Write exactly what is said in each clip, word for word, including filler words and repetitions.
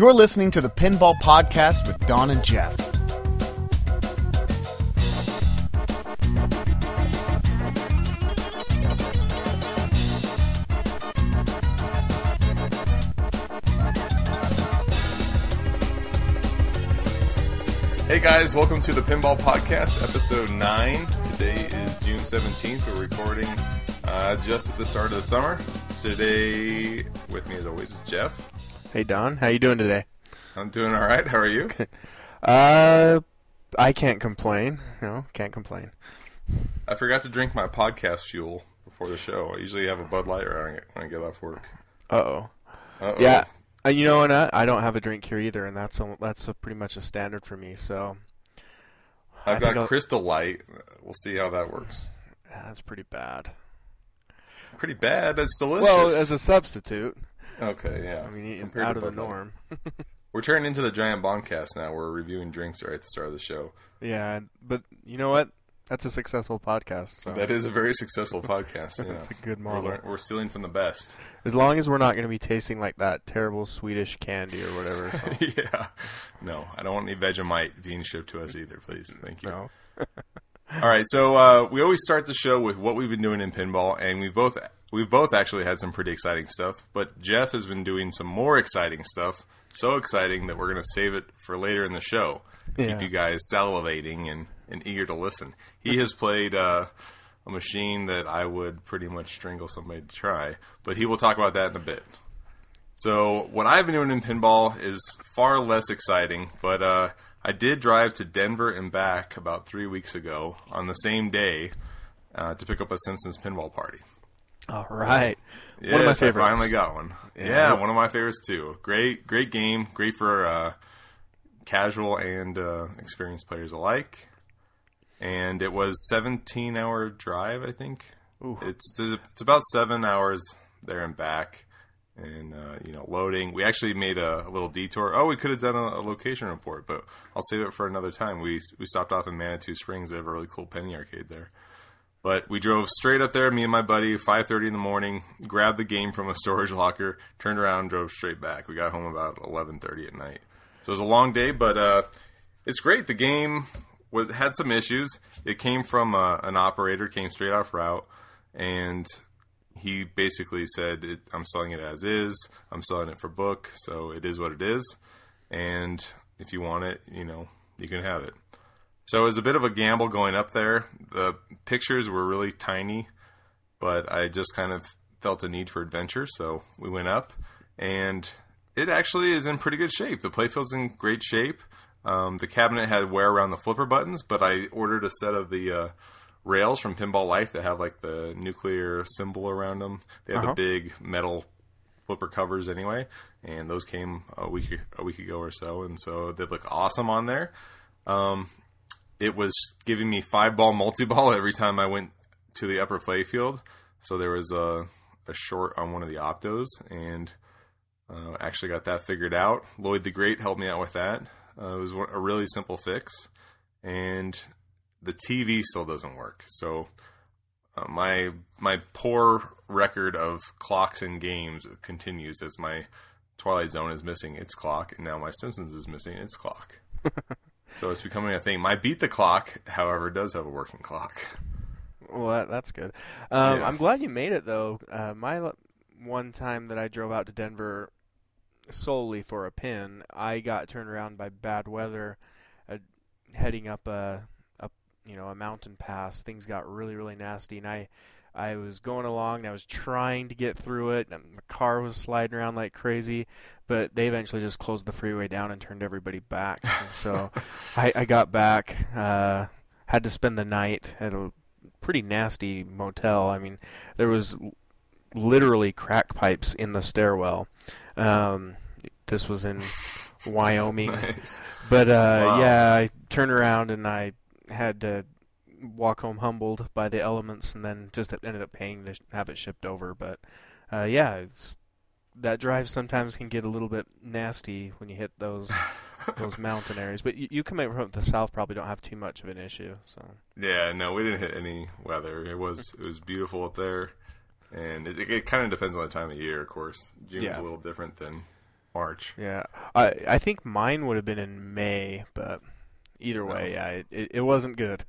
You're listening to the Pinball Podcast with Don and Jeff. Hey guys, welcome to the Pinball Podcast, episode nine. Today is June seventeenth. We're recording uh, just at the start of the summer. Today, with me as always, is Jeff. Hey Don, how you doing today? I'm doing all right. How are you? uh, I can't complain. No, can't complain. I forgot to drink my podcast fuel before the show. I usually have a Bud Light when I get, when I get off work. Uh-oh. Uh-oh. Yeah, uh, you know what? I don't have a drink here either, and that's a, that's a pretty much a standard for me. So I've got Crystal Light. We'll see how that works. That's pretty bad. Pretty bad. It's delicious. Well, as a substitute. Okay, yeah. I mean, Compared out to of the Bud Light. norm. We're turning into the Giant Bombcast now. We're reviewing drinks right at the start of the show. Yeah, but you know what? That's a successful podcast. So. That is a very successful podcast. Yeah. That's a good model. We're, learn- we're stealing from the best. As long as we're not going to be tasting like that terrible Swedish candy or whatever. So. Yeah. No, I don't want any Vegemite being shipped to us either, please. Thank you. No. All right, so uh, we always start the show with what we've been doing in pinball, and we've both we've both actually had some pretty exciting stuff. But Jeff has been doing some more exciting stuff, so exciting that we're going to save it for later in the show. Yeah. Keep you guys salivating and, and eager to listen. He has played uh, a machine that I would pretty much strangle somebody to try, but he will talk about that in a bit. So what I've been doing in pinball is far less exciting, but uh, I did drive to Denver and back about three weeks ago on the same day uh, to pick up a Simpsons pinball party. All right. So, one of my yes, favorites. I finally got one. Yeah. Yeah, one of my favorites too. Great, great game. Great for uh, casual and uh, experienced players alike. And it was seventeen hour drive, I think. Ooh. It's it's about seven hours there and back. And, uh, you know, loading. We actually made a, a little detour. Oh, we could have done a, a location report, but I'll save it for another time. We we stopped off in Manitou Springs. They have a really cool penny arcade there. But we drove straight up there, me and my buddy, five thirty in the morning, grabbed the game from a storage locker, turned around, drove straight back. We got home about eleven thirty at night. So it was a long day, but uh, it's great. The game was, had some issues. It came from uh, an operator, came straight off route, and he basically said, it, I'm selling it as is. I'm selling it for book, so it is what it is. And if you want it, you know, you can have it. So it was a bit of a gamble going up there. The pictures were really tiny, but I just kind of felt a need for adventure, so we went up. And it actually is in pretty good shape. The playfield's in great shape. Um, the cabinet had wear around the flipper buttons, but I ordered a set of the uh, rails from Pinball Life that have like the nuclear symbol around them. They have Uh-huh. the big metal flipper covers anyway, and those came a week a week ago or so, and so they look awesome on there. Um, it was giving me five ball multi-ball every time I went to the upper playfield, so there was a, a short on one of the optos, and uh, actually got that figured out. Lloyd the Great helped me out with that. Uh, it was a really simple fix, and the T V still doesn't work. So uh, my my poor record of clocks in games continues as my Twilight Zone is missing its clock, and now my Simpsons is missing its clock. So it's becoming a thing. My Beat the Clock, however, does have a working clock. Well, that, that's good. Um, Yeah. I'm glad you made it, though. Uh, my l- one time that I drove out to Denver solely for a pin, I got turned around by bad weather, uh, heading up a, a you know a mountain pass. Things got really really nasty, and I I was going along, and I was trying to get through it, and the car was sliding around like crazy, but they eventually just closed the freeway down and turned everybody back. And so I, I got back, uh, had to spend the night at a pretty nasty motel. I mean, there was literally crack pipes in the stairwell. Um, this was in Wyoming. Nice. But, uh, Wow. yeah, I turned around and I had to walk home humbled by the elements, and then just ended up paying to have it shipped over. But, uh, yeah, it's, that drive sometimes can get a little bit nasty when you hit those those mountain areas. But you, you come in from the south, probably don't have too much of an issue. So Yeah, no, we didn't hit any weather. It was it was beautiful up there, and it, it kind of depends on the time of year, of course. June's Yeah. a little different than March. Yeah, I I think mine would have been in May, but either way, yeah, it, it, it wasn't good.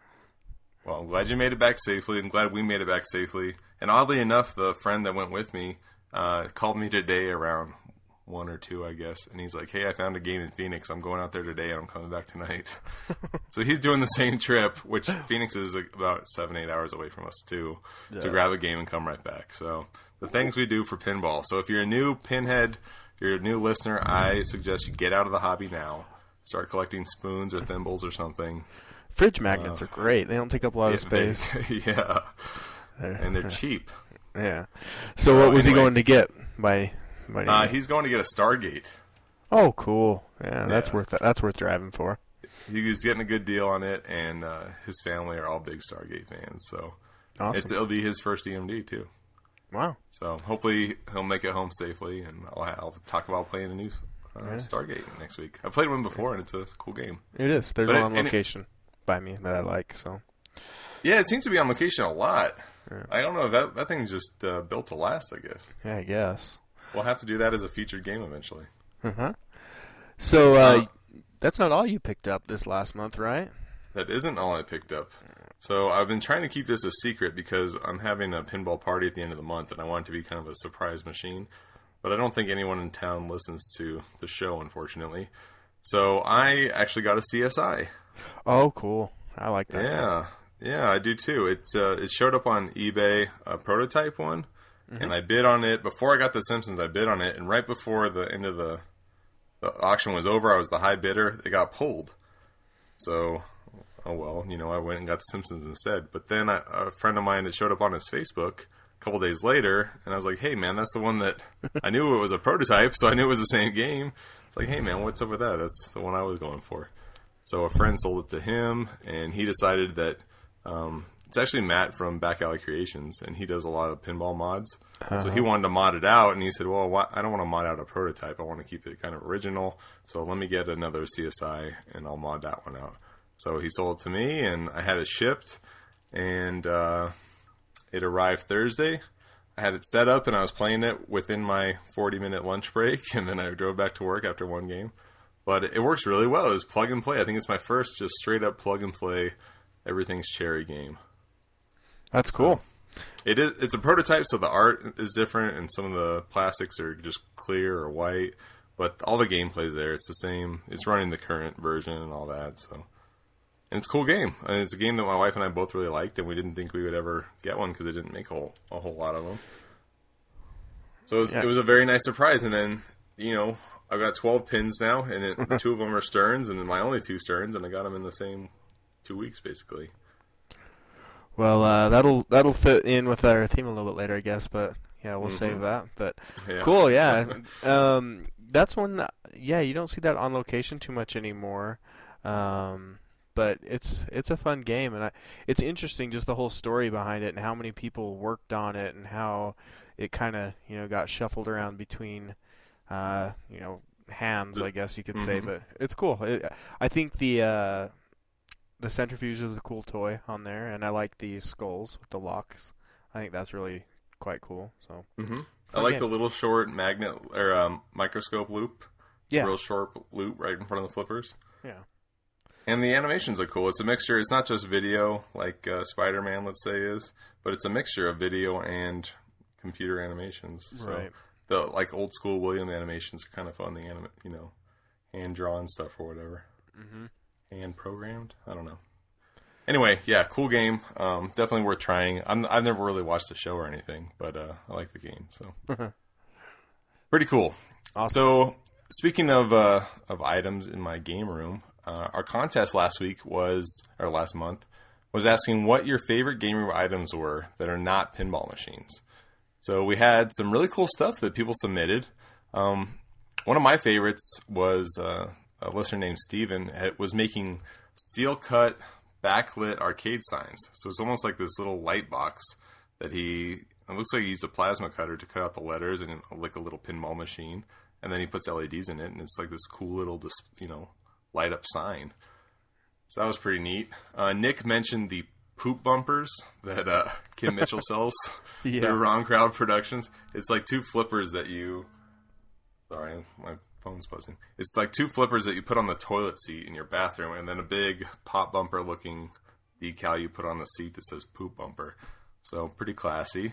Well, I'm glad you made it back safely. I'm glad we made it back safely. And oddly enough, the friend that went with me uh, called me today around one or two, I guess. And he's like, hey, I found a game in Phoenix. I'm going out there today, and I'm coming back tonight. So he's doing the same trip, which Phoenix is about seven, eight hours away from us, too, yeah. to grab a game and come right back. So the things we do for pinball. So if you're a new pinhead, you're a new listener, I suggest you get out of the hobby now. Start collecting spoons or thimbles or something. Fridge magnets uh, are great. They don't take up a lot yeah, of space. They, yeah. They're, and they're cheap. Yeah. So what was anyway, he going to get by by uh, he's going to get a Stargate. Oh, cool. Yeah, that's yeah. worth that's worth driving for. He's getting a good deal on it, and uh, his family are all big Stargate fans. So awesome. It's, it'll be his first E M D, too. Wow. So hopefully he'll make it home safely, and I'll, I'll talk about playing a new uh, yes. Stargate next week. I played one before, and it's a cool game. It is. There's but one it, on location. It, by me that I like, so yeah, it seems to be on location a lot. Yeah. I don't know, that that thing's just uh, built to last, I guess. Yeah, I guess we'll have to do that as a featured game eventually. Uh-huh. So uh, uh, that's not all you picked up this last month, right? That isn't all I picked up. So I've been trying to keep this a secret because I'm having a pinball party at the end of the month, and I want it to be kind of a surprise machine. But I don't think anyone in town listens to the show, unfortunately. So I actually got a C S I. Oh, cool. I like that. Yeah. Yeah, I do too. It, uh, it showed up on eBay, a prototype one, mm-hmm. and I bid on it. Before I got The Simpsons, I bid on it, and right before the end of the, the auction was over, I was the high bidder. It got pulled. So, oh well, you know, I went and got The Simpsons instead. But then I, a friend of mine, it showed up on his Facebook a couple days later, and I was like, hey, man, that's the one that I knew it was a prototype, so I knew it was the same game. It's like, hey, man, what's up with that? That's the one I was going for. So a friend sold it to him, and he decided that um, it's actually Matt from Back Alley Creations, and he does a lot of pinball mods. Uh-huh. So he wanted to mod it out, and he said, well, why, I don't want to mod out a prototype. I want to keep it kind of original. So let me get another C S I, and I'll mod that one out. So he sold it to me, and I had it shipped, and uh, it arrived Thursday. I had it set up, and I was playing it within my forty-minute lunch break, and then I drove back to work after one game. But it works really well. It's plug and play. I think it's my first just straight up plug and play, everything's cherry game. That's cool. So it is. It's a prototype, so the art is different, and some of the plastics are just clear or white. But all the gameplay's there. It's the same. It's running the current version and all that. So, and it's a cool game. I mean, it's a game that my wife and I both really liked, and we didn't think we would ever get one because it didn't make a whole a whole lot of them. So it was, yeah. it was a very nice surprise. And then, you know, I've got twelve pins now, and it, two of them are Stearns, and then my only two Stearns, and I got them in the same two weeks, basically. Well, uh, that'll that'll fit in with our theme a little bit later, I guess, but yeah, we'll mm-hmm. save that. But yeah. Cool, yeah. um, that's one, that, yeah, you don't see that on location too much anymore. Um, but it's it's a fun game, and I, it's interesting just the whole story behind it and how many people worked on it and how it kind of, you know, got shuffled around between Uh, you know, hands, I guess you could say, mm-hmm. but it's cool. It, I think the uh, the centrifuge is a cool toy on there, and I like the skulls with the locks. I think that's really quite cool. So mm-hmm. I like game. the little short magnet or um, microscope loop. Yeah, real short loop right in front of the flippers. Yeah, and the animations are cool. It's a mixture. It's not just video like uh, Spider-Man, let's say, is, but it's a mixture of video and computer animations. So. Right. The like old school William animations are kind of fun. The anima- you know, hand drawn stuff or whatever, mm-hmm. hand programmed. I don't know. Anyway, yeah, cool game. Um, definitely worth trying. I'm, I've never really watched the show or anything, but uh, I like the game. So pretty cool. Awesome. So speaking of uh, of items in my game room, uh, our contest last week was or last month was asking what your favorite game room items were that are not pinball machines. So we had some really cool stuff that people submitted. Um, one of my favorites was uh, a listener named Steven it was making steel-cut backlit arcade signs. So it's almost like this little light box that he, it looks like he used a plasma cutter to cut out the letters and like a little pinball machine. And then he puts L E Ds in it, and it's like this cool little, you know, light-up sign. So that was pretty neat. Uh, Nick mentioned the poop bumpers that uh, Kim Mitchell sells. Yeah. They're Wrong Crowd Productions. It's like two flippers that you Sorry, my phone's buzzing. It's like two flippers that you put on the toilet seat in your bathroom, and then a big pop bumper looking decal you put on the seat that says poop bumper. So pretty classy.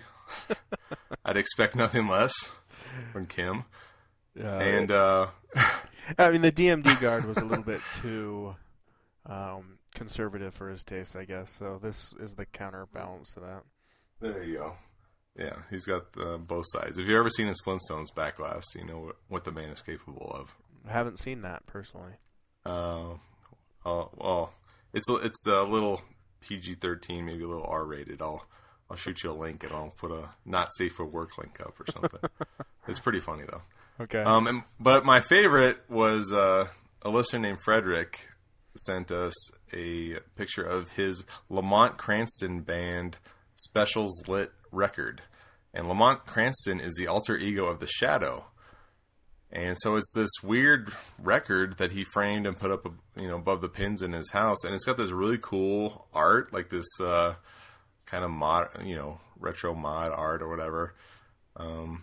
I'd expect nothing less from Kim. Yeah, and uh, I mean, the D M D guard was a little bit too um, conservative for his taste, I guess. So this is the counterbalance to that. There you go. Yeah, he's got uh, both sides. If you've ever seen his Flintstones back glass, you know what, what the man is capable of. I haven't seen that personally. Uh, uh well, it's it's a little P G thirteen, maybe a little R rated. I'll I'll shoot you a link and I'll put a not safe for work link up or something. It's pretty funny though. Okay. Um, and, but my favorite was uh, a listener named Frederick sent us a picture of his Lamont Cranston band Specials Lit record. And Lamont Cranston is the alter ego of the Shadow. And so it's this weird record that he framed and put up, you know, above the pins in his house. And it's got this really cool art, like this uh, kind of mod, you know, retro mod art or whatever. Um,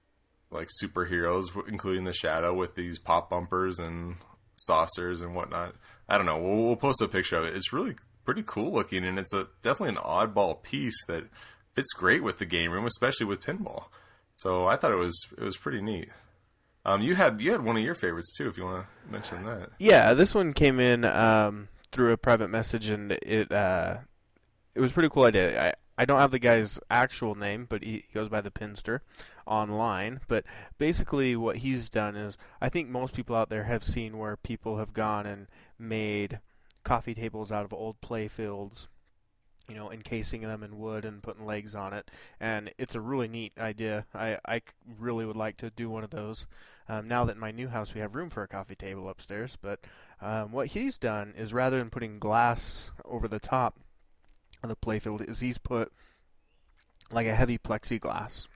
like superheroes, including the Shadow, with these pop bumpers and saucers and whatnot. I don't know. We'll, we'll post a picture of it. It's really pretty cool looking, and it's a definitely an oddball piece that fits great with the game room, especially with pinball. So I thought it was it was pretty neat. Um, you had you had one of your favorites too, if you want to mention that. Yeah, this one came in um, through a private message, and it uh, it was a pretty cool idea. I I don't have the guy's actual name, but he goes by the Pinster online. But basically, what he's done is, I think most people out there have seen where people have gone and made coffee tables out of old play fields, you know, encasing them in wood and putting legs on it. And it's a really neat idea. I, I really would like to do one of those. Um, now that in my new house we have room for a coffee table upstairs. But um, what he's done is, rather than putting glass over the top of the playfield, is he's put like a heavy plexiglass.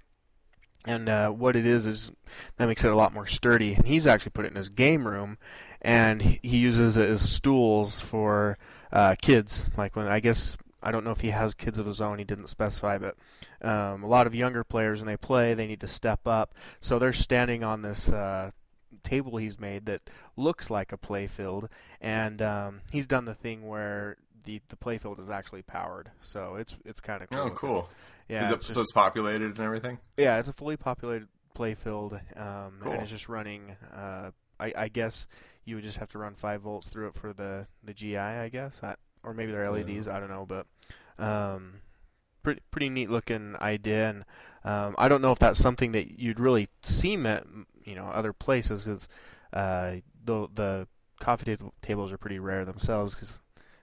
And uh, what it is is that makes it a lot more sturdy. And he's actually put it in his game room, and he uses it as stools for uh, kids. Like when I guess I don't know if he has kids of his own. He didn't specify, but um, a lot of younger players, when they play, they need to step up. So they're standing on this uh, table he's made that looks like a playfield, and um, he's done the thing where the the playfield is actually powered. So it's it's kind of cool. Oh, cool. Yeah, Is it, it's just, so it's populated and everything? Yeah, it's a fully populated playfield, um, Cool. and it's just running. Uh, I, I guess you would just have to run five volts through it for the, the G I, I guess, I, or maybe they're L E Ds. Yeah. I don't know, but um, pretty pretty neat looking idea. And um, I don't know if that's something that you'd really see met, you know, other places, because uh, the the coffee ta- tables are pretty rare themselves. Cause,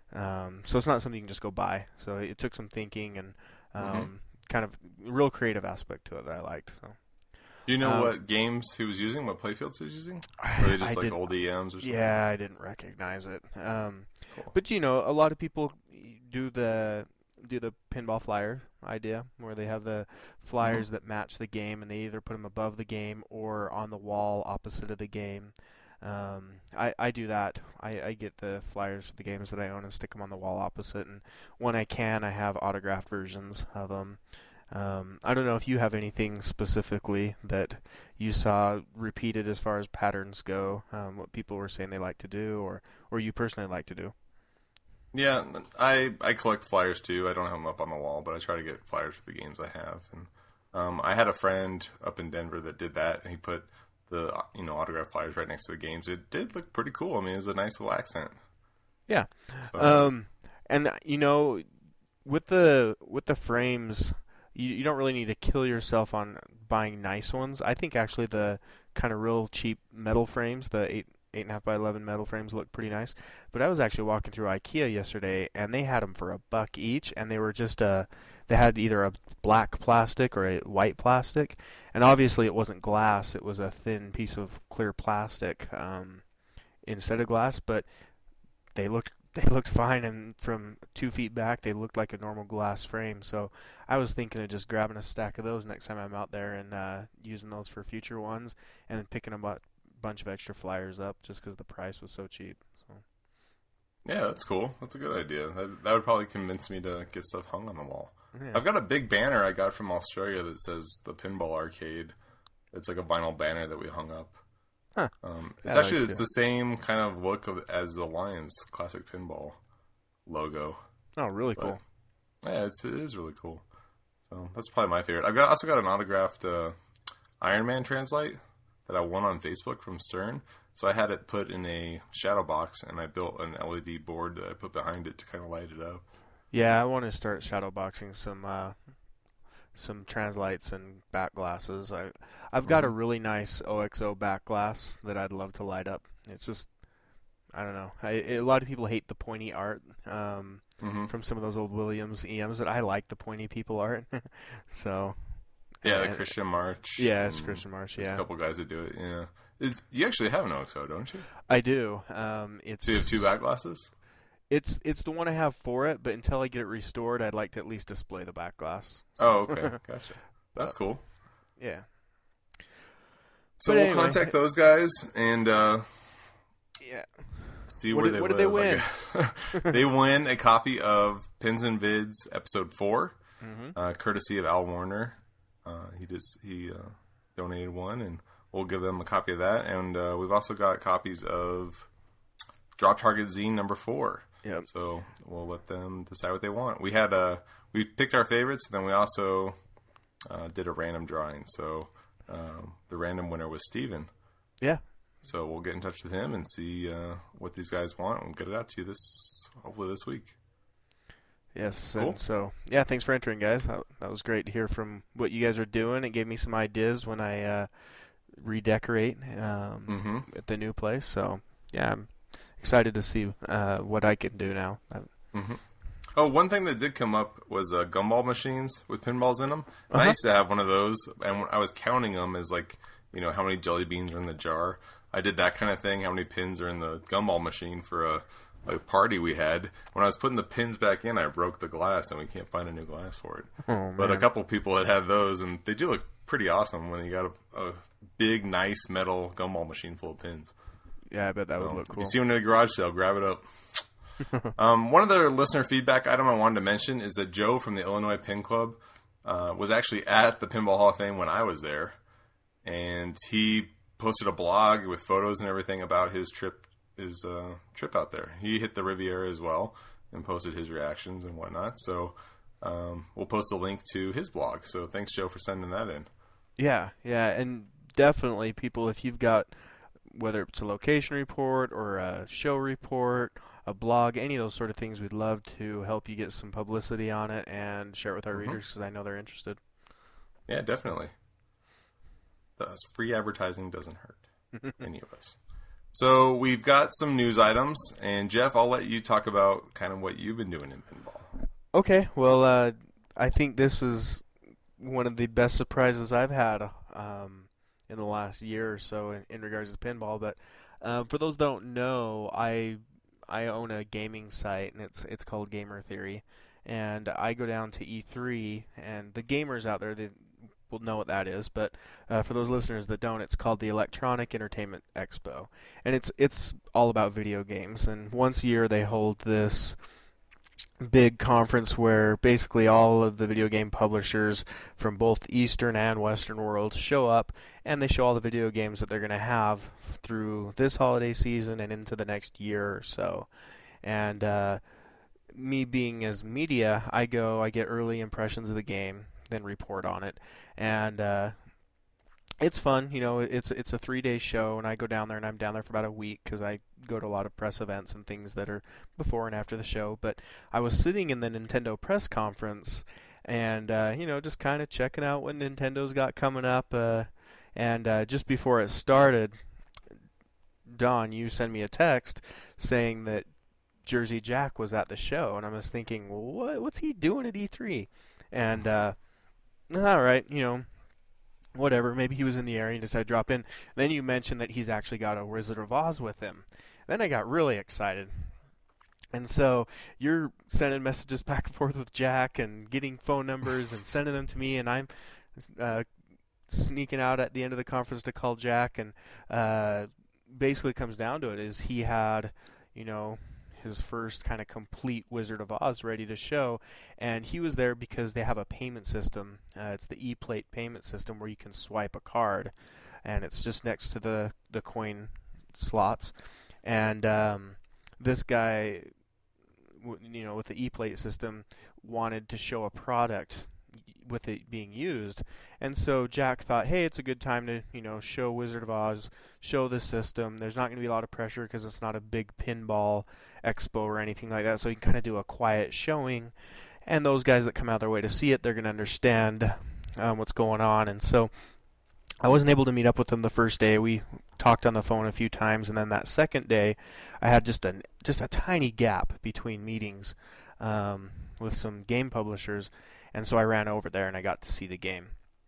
um, so it's not something you can just go buy. So it took some thinking and um, Mm-hmm. kind of real creative aspect to it that I liked. So. Do you know Um, what games he was using? What playfields he was using? Or are they just I like didn't- old E Ms or something? Yeah, I didn't recognize it. Um, Cool. but you know, a lot of people do the do the pinball flyer idea, where they have the flyers Mm-hmm. that match the game, and they either put them above the game or on the wall opposite of the game. Um, I, I do that. I, I get the flyers for the games that I own and stick them on the wall opposite, and when I can, I have autographed versions of them. Um, I don't know if you have anything specifically that you saw repeated as far as patterns go, um, what people were saying they like to do, or, or you personally like to do. Yeah, I I collect flyers too. I don't have them up on the wall, but I try to get flyers for the games I have. And um, I had a friend up in Denver that did that, and he put the you know autograph flyers right next to the games. It did look pretty cool. I mean, it was a nice little accent. Yeah. So, Um, and you know, with the with the frames, you you don't really need to kill yourself on buying nice ones. I think actually the kind of real cheap metal frames, the eight eight and a half by eleven metal frames, look pretty nice. But I was actually walking through IKEA yesterday, and they had them for a buck each, and they were just a they had either a black plastic or a white plastic, and obviously it wasn't glass; it was a thin piece of clear plastic um, instead of glass, but they looked they looked fine, and from two feet back they looked like a normal glass frame. So I was thinking of just grabbing a stack of those next time I'm out there and uh, using those for future ones, and then picking a bu- bunch of extra flyers up just because the price was so cheap. So yeah, that's cool. That's a good idea. That, that would probably convince me to get stuff hung on the wall. yeah. I've got a big banner I got from Australia that says the Pinball Arcade, It's like a vinyl banner that we hung up. Huh. Um, it's Yeah, actually I it's see. the same kind of look of, as the Lions Classic Pinball logo. Oh, really But, cool. Yeah, it's it is really cool. So that's probably my favorite. I've got also got an autographed uh, Iron Man translite that I won on Facebook from Stern. So I had it put in a shadow box, and I built an L E D board that I put behind it to kind of light it up. Yeah, I want to start shadowboxing some uh, some translights and back glasses. I I've got a really nice O X O back glass that I'd love to light up. It's just I don't know. I, a lot of people hate the pointy art um, Mm-hmm. from some of those old Williams E Ms, but I like the pointy people art. so Yeah, the and- Christian March. Yeah, it's and Christian March. There's Yeah, a couple guys that do it. Yeah, it's you actually have an O X O, don't you? I do. Um, it's So you have two back glasses. It's it's the one I have for it, but until I get it restored, I'd like to at least display the back glass. So, Oh, okay, gotcha. That's But- cool. yeah. So But we'll anyway. contact those guys and uh, Yeah. see What where did- they what did they live, I guess. They win a copy of Pins and Vids Episode Four, Mm-hmm. uh, courtesy of Al Warner. Uh, he just he uh, donated one, and we'll give them a copy of that. And uh, we've also got copies of Drop Target Zine Number Four. Yep. So we'll let them decide what they want. We had a we picked our favorites, and then we also uh, did a random drawing. So um, the random winner was Steven. Yeah. So we'll get in touch with him and see uh, what these guys want, and we'll get it out to you this hopefully this week. Yes. Cool. And so, yeah, thanks for entering, guys. That, that was great to hear from what you guys are doing. It gave me some ideas when I uh, redecorate um, Mm-hmm. at the new place. So, yeah, I'm excited to see uh, what I can do now. Uh, Mm-hmm. Oh, one thing that did come up was uh, gumball machines with pinballs in them. And I Uh-huh. used to have one of those, and when I was counting them as like, you know, how many jelly beans are in the jar. I did that kind of thing. How many pins are in the gumball machine for a, a party we had? When I was putting the pins back in, I broke the glass, and we can't find a new glass for it. Oh, But a man. couple people had had those, and they do look pretty awesome when you got a, a big, nice metal gumball machine full of pins. Yeah, I bet that would Um, look If cool. you see one in a garage sale, grab it up. um, one other listener feedback item I wanted to mention is that Joe from the Illinois Pin Club uh, was actually at the Pinball Hall of Fame when I was there, and he posted a blog with photos and everything about his trip his uh, trip out there. He hit the Riviera as well and posted his reactions and whatnot. So um, we'll post a link to his blog. So thanks, Joe, for sending that in. Yeah, yeah, and definitely, people, if you've got, whether it's a location report or a show report, a blog, any of those sort of things, we'd love to help you get some publicity on it and share it with our Mhm. readers because I know they're interested. Yeah, definitely. Thus, free advertising doesn't hurt any of us. So we've got some news items, and Jeff, I'll let you talk about kind of what you've been doing in pinball. Okay, well, uh, I think this is one of the best surprises I've had um, in the last year or so in, in regards to pinball. But uh, for those that don't know, I I own a gaming site, and it's it's called Gamer Theory. And I go down to E three, and the gamers out there, they will know what that is. But uh, for those listeners that don't, it's called the Electronic Entertainment Expo, and it's it's all about video games. And once a year, they hold this big conference where basically all of the video game publishers from both Eastern and Western world show up, and they show all the video games that they're going to have through this holiday season and into the next year or so. And uh, me being as media, I go, I get early impressions of the game, then report on it, and uh, it's fun. You know, it's it's a three-day show, and I go down there, and I'm down there for about a week because I go to a lot of press events and things that are before and after the show. But I was sitting in the Nintendo press conference, and uh, you know, just kind of checking out what Nintendo's got coming up. Uh, and uh, just before it started, Don, you sent me a text saying that Jersey Jack was at the show, and I was thinking, well, what what's he doing at E three? And uh, all right, you know, whatever. Maybe he was in the area and decided to drop in. Then you mentioned that he's actually got a Wizard of Oz with him. Then I got really excited. And so you're sending messages back and forth with Jack and getting phone numbers and sending them to me, and I'm uh, sneaking out at the end of the conference to call Jack. And uh, basically, it comes down to it is he had, you know, his first kind of complete Wizard of Oz ready to show, and he was there because they have a payment system. Uh, it's the E-Plate payment system where you can swipe a card, and it's just next to the, the coin slots. And um, this guy, you know, with the E-Plate system, wanted to show a product with it being used, and so Jack thought, hey, it's a good time to, you know, show Wizard of Oz, show the system. There's not going to be a lot of pressure because it's not a big pinball expo or anything like that, so you can kind of do a quiet showing, and those guys that come out of their way to see it, they're going to understand um, what's going on. And so I wasn't able to meet up with them the first day. We talked on the phone a few times, and then that second day I had just a just a tiny gap between meetings um, with some game publishers. And so I ran over there and I got to see the game.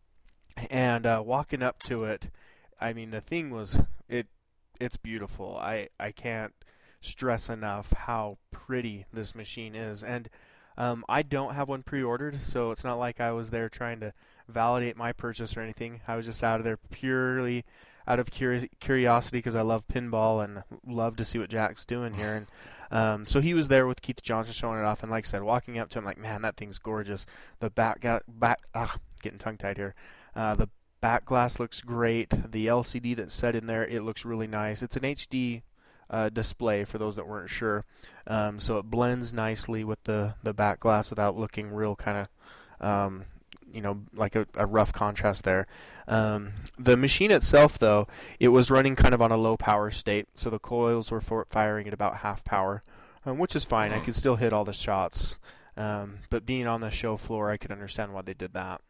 And uh, walking up to it, I mean, the thing was, it it's beautiful. I, I can't stress enough how pretty this machine is. And um, I don't have one pre-ordered, so it's not like I was there trying to validate my purchase or anything. I was just out of there purely out of curi- curiosity because I love pinball and love to see what Jack's doing here. And Um, so he was there with Keith Johnson showing it off, and like I said, walking up to him like, man, that thing's gorgeous. The back, ga- back, ah, getting tongue-tied here. Uh, the back glass looks great. The L C D that's set in there, it looks really nice. It's an H D uh, display for those that weren't sure, um, so it blends nicely with the the back glass without looking real kind of, um, you know, like a, a rough contrast there. Um, the machine itself, though, it was running kind of on a low power state, so the coils were for firing at about half power, um, which is fine. I could still hit all the shots, um, but being on the show floor, I could understand why they did that.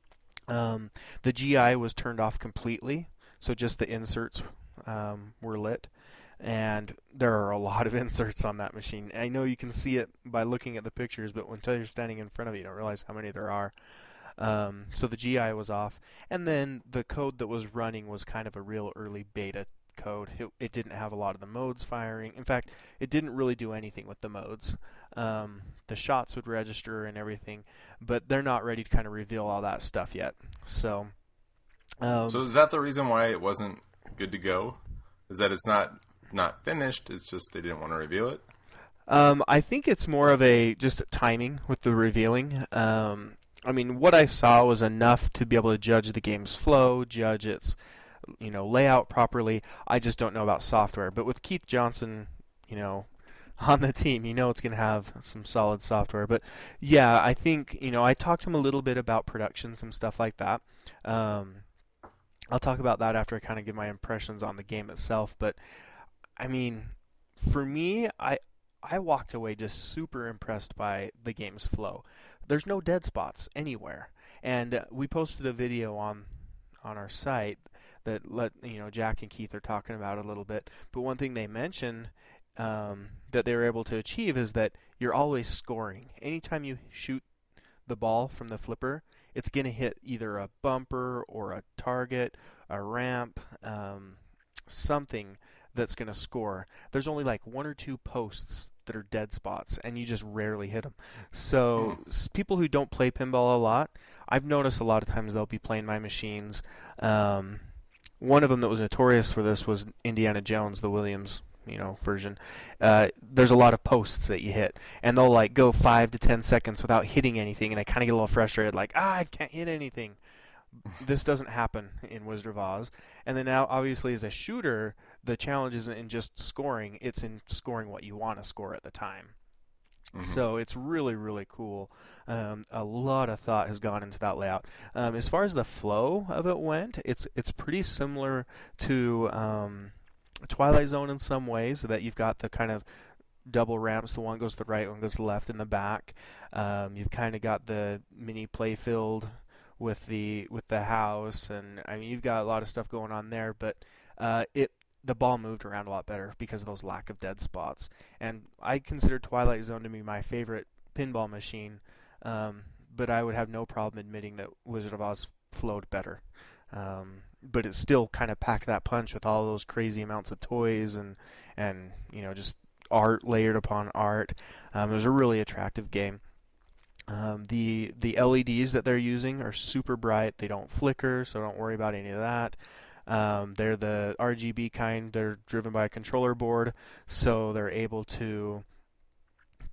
Um, the G I was turned off completely, so just the inserts um, were lit, and there are a lot of inserts on that machine. I know you can see it by looking at the pictures, but until you're standing in front of it, you don't realize how many there are. Um, so the G I was off, and then the code that was running was kind of a real early beta code. It, it didn't have a lot of the modes firing. In fact, it didn't really do anything with the modes. Um, the shots would register and everything, but they're not ready to kind of reveal all that stuff yet. So, um, so is that the reason why it wasn't good to go? Is that it's not not finished? It's just they didn't want to reveal it? Um, I think it's more of a just timing with the revealing. Um, I mean, what I saw was enough to be able to judge the game's flow, judge its, you know, layout properly. I just don't know about software. But with Keith Johnson, you know, on the team, you know it's going to have some solid software. But yeah, I think, you know, I talked to him a little bit about production, some stuff like that. Um, I'll talk about that after I kind of give my impressions on the game itself. But I mean, for me, I I walked away just super impressed by the game's flow. There's no dead spots anywhere, and uh, we posted a video on on our site that let you know Jack and Keith are talking about it a little bit. But one thing they mentioned um, that they were able to achieve is that you're always scoring. Anytime you shoot the ball from the flipper, it's going to hit either a bumper or a target, a ramp, um, something that's going to score. There's only like one or two posts that are dead spots, and you just rarely hit them. So mm. people who don't play pinball a lot, I've noticed a lot of times they'll be playing my machines. Um, one of them that was notorious for this was Indiana Jones, the Williams, you know, version. Uh, there's a lot of posts that you hit, and they'll like go five to ten seconds without hitting anything, and they kind of get a little frustrated, like, ah, I can't hit anything. This doesn't happen in Wizard of Oz. And then now, obviously, as a shooter, the challenge isn't in just scoring, it's in scoring what you want to score at the time. Mm-hmm. So it's really, really cool. Um, a lot of thought has gone into that layout. Um, as far as the flow of it went, it's it's pretty similar to um, Twilight Zone in some ways, so that you've got the kind of double ramps. The one goes to the right, one goes to the left in the back. Um, you've kind of got the mini playfield with the with the house, and I mean you've got a lot of stuff going on there, but uh, it the ball moved around a lot better because of those lack of dead spots. And I consider Twilight Zone to be my favorite pinball machine, um, but I would have no problem admitting that Wizard of Oz flowed better. Um, but it still kind of packed that punch with all those crazy amounts of toys and and you know just art layered upon art. Um, it was a really attractive game. Um, the the L E Ds that they're using are super bright. They don't flicker, so don't worry about any of that. Um, they're the R G B kind. They're driven by a controller board, so they're able to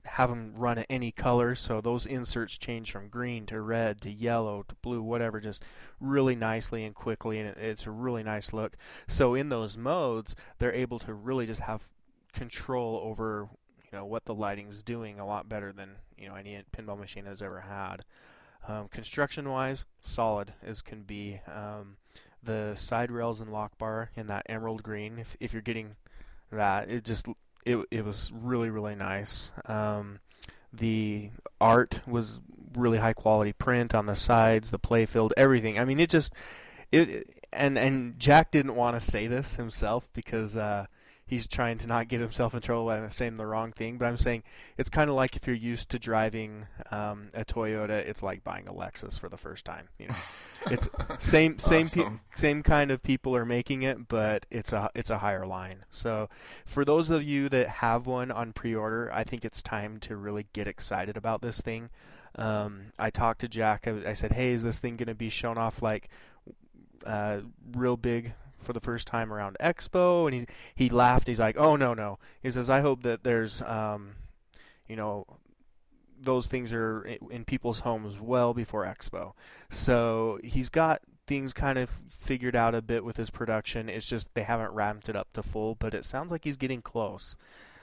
have them run at any color, so those inserts change from green to red to yellow to blue, whatever, just really nicely and quickly, and it, it's a really nice look. So in those modes, they're able to really just have control over, you know, what the lighting's doing a lot better than, you know, any pinball machine has ever had. Um, construction-wise, solid as can be. Um, the side rails and lock bar in that emerald green, if if you're getting that, it just it it was really really nice. Um, the art was really high quality print on the sides, the play field, everything. I mean, it just it and and Jack didn't want to say this himself because uh, he's trying to not get himself in trouble by saying the wrong thing. But I'm saying it's kind of like if you're used to driving um, a Toyota, it's like buying a Lexus for the first time. You know, it's same same Awesome. pe- same kind of people are making it, but it's a it's a higher line. So for those of you that have one on pre-order, I think it's time to really get excited about this thing. Um, I talked to Jack. I, I said, "Hey, is this thing going to be shown off like uh, real big for the first time around Expo?" And he he laughed. He's like, "Oh no, no." He says, "I hope that there's, um, you know, those things are in people's homes well before Expo." So he's got things kind of figured out a bit with his production. It's just they haven't ramped it up to full, but it sounds like he's getting close.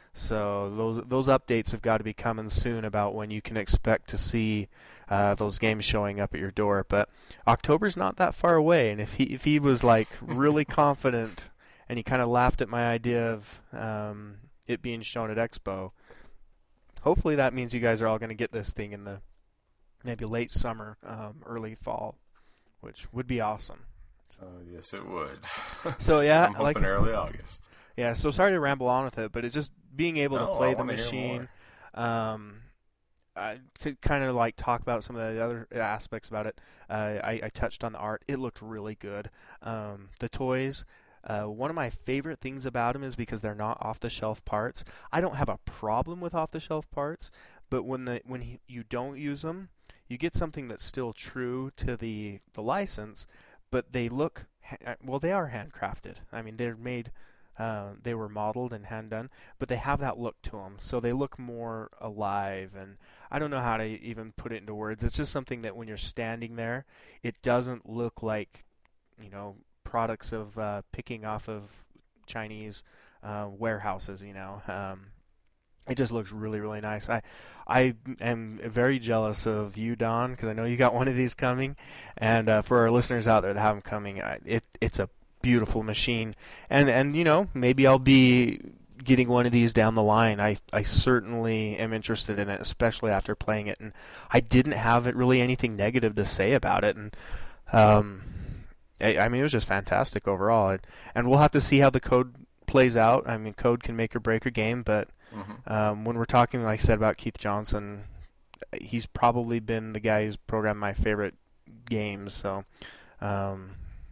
So those those updates have got to be coming soon about when you can expect to see uh, those games showing up at your door. But October's not that far away, and if he if he was like really confident, and he kind of laughed at my idea of um, it being shown at Expo, hopefully that means you guys are all going to get this thing in the maybe late summer, um, early fall, which would be awesome. So yes, it would. So yeah, I'm hoping like early August. Yeah, so sorry to ramble on with it, but it's just being able No, to I play the wanna hear machine, um, I, to kind of like talk about some of the other aspects about it. Uh, I, I touched on the art; it looked really good. Um, the toys, uh, one of my favorite things about them is because they're not off-the-shelf parts. I don't have a problem with off-the-shelf parts, but when the when he, you don't use them, you get something that's still true to the the license, but they look ha- well. They are handcrafted. I mean, they're made. Uh, they were modeled and hand done, but they have that look to them, so they look more alive. And I don't know how to even put it into words. It's just something that when you're standing there, it doesn't look like, you know, products of uh, picking off of Chinese uh, warehouses. You know, um, it just looks really, really nice. I, I am very jealous of you, Don, because I know you got one of these coming. And uh, for our listeners out there that have them coming, I, it it's a beautiful machine, and and you know, maybe I'll be getting one of these down the line. I I certainly am interested in it, especially after playing it, and I didn't have it really anything negative to say about it, and um, I, I mean, it was just fantastic overall, and, and we'll have to see how the code plays out. I mean, code can make or break a game, but Mm-hmm. um, when we're talking, like I said, about Keith Johnson, he's probably been the guy who's programmed my favorite games, so um,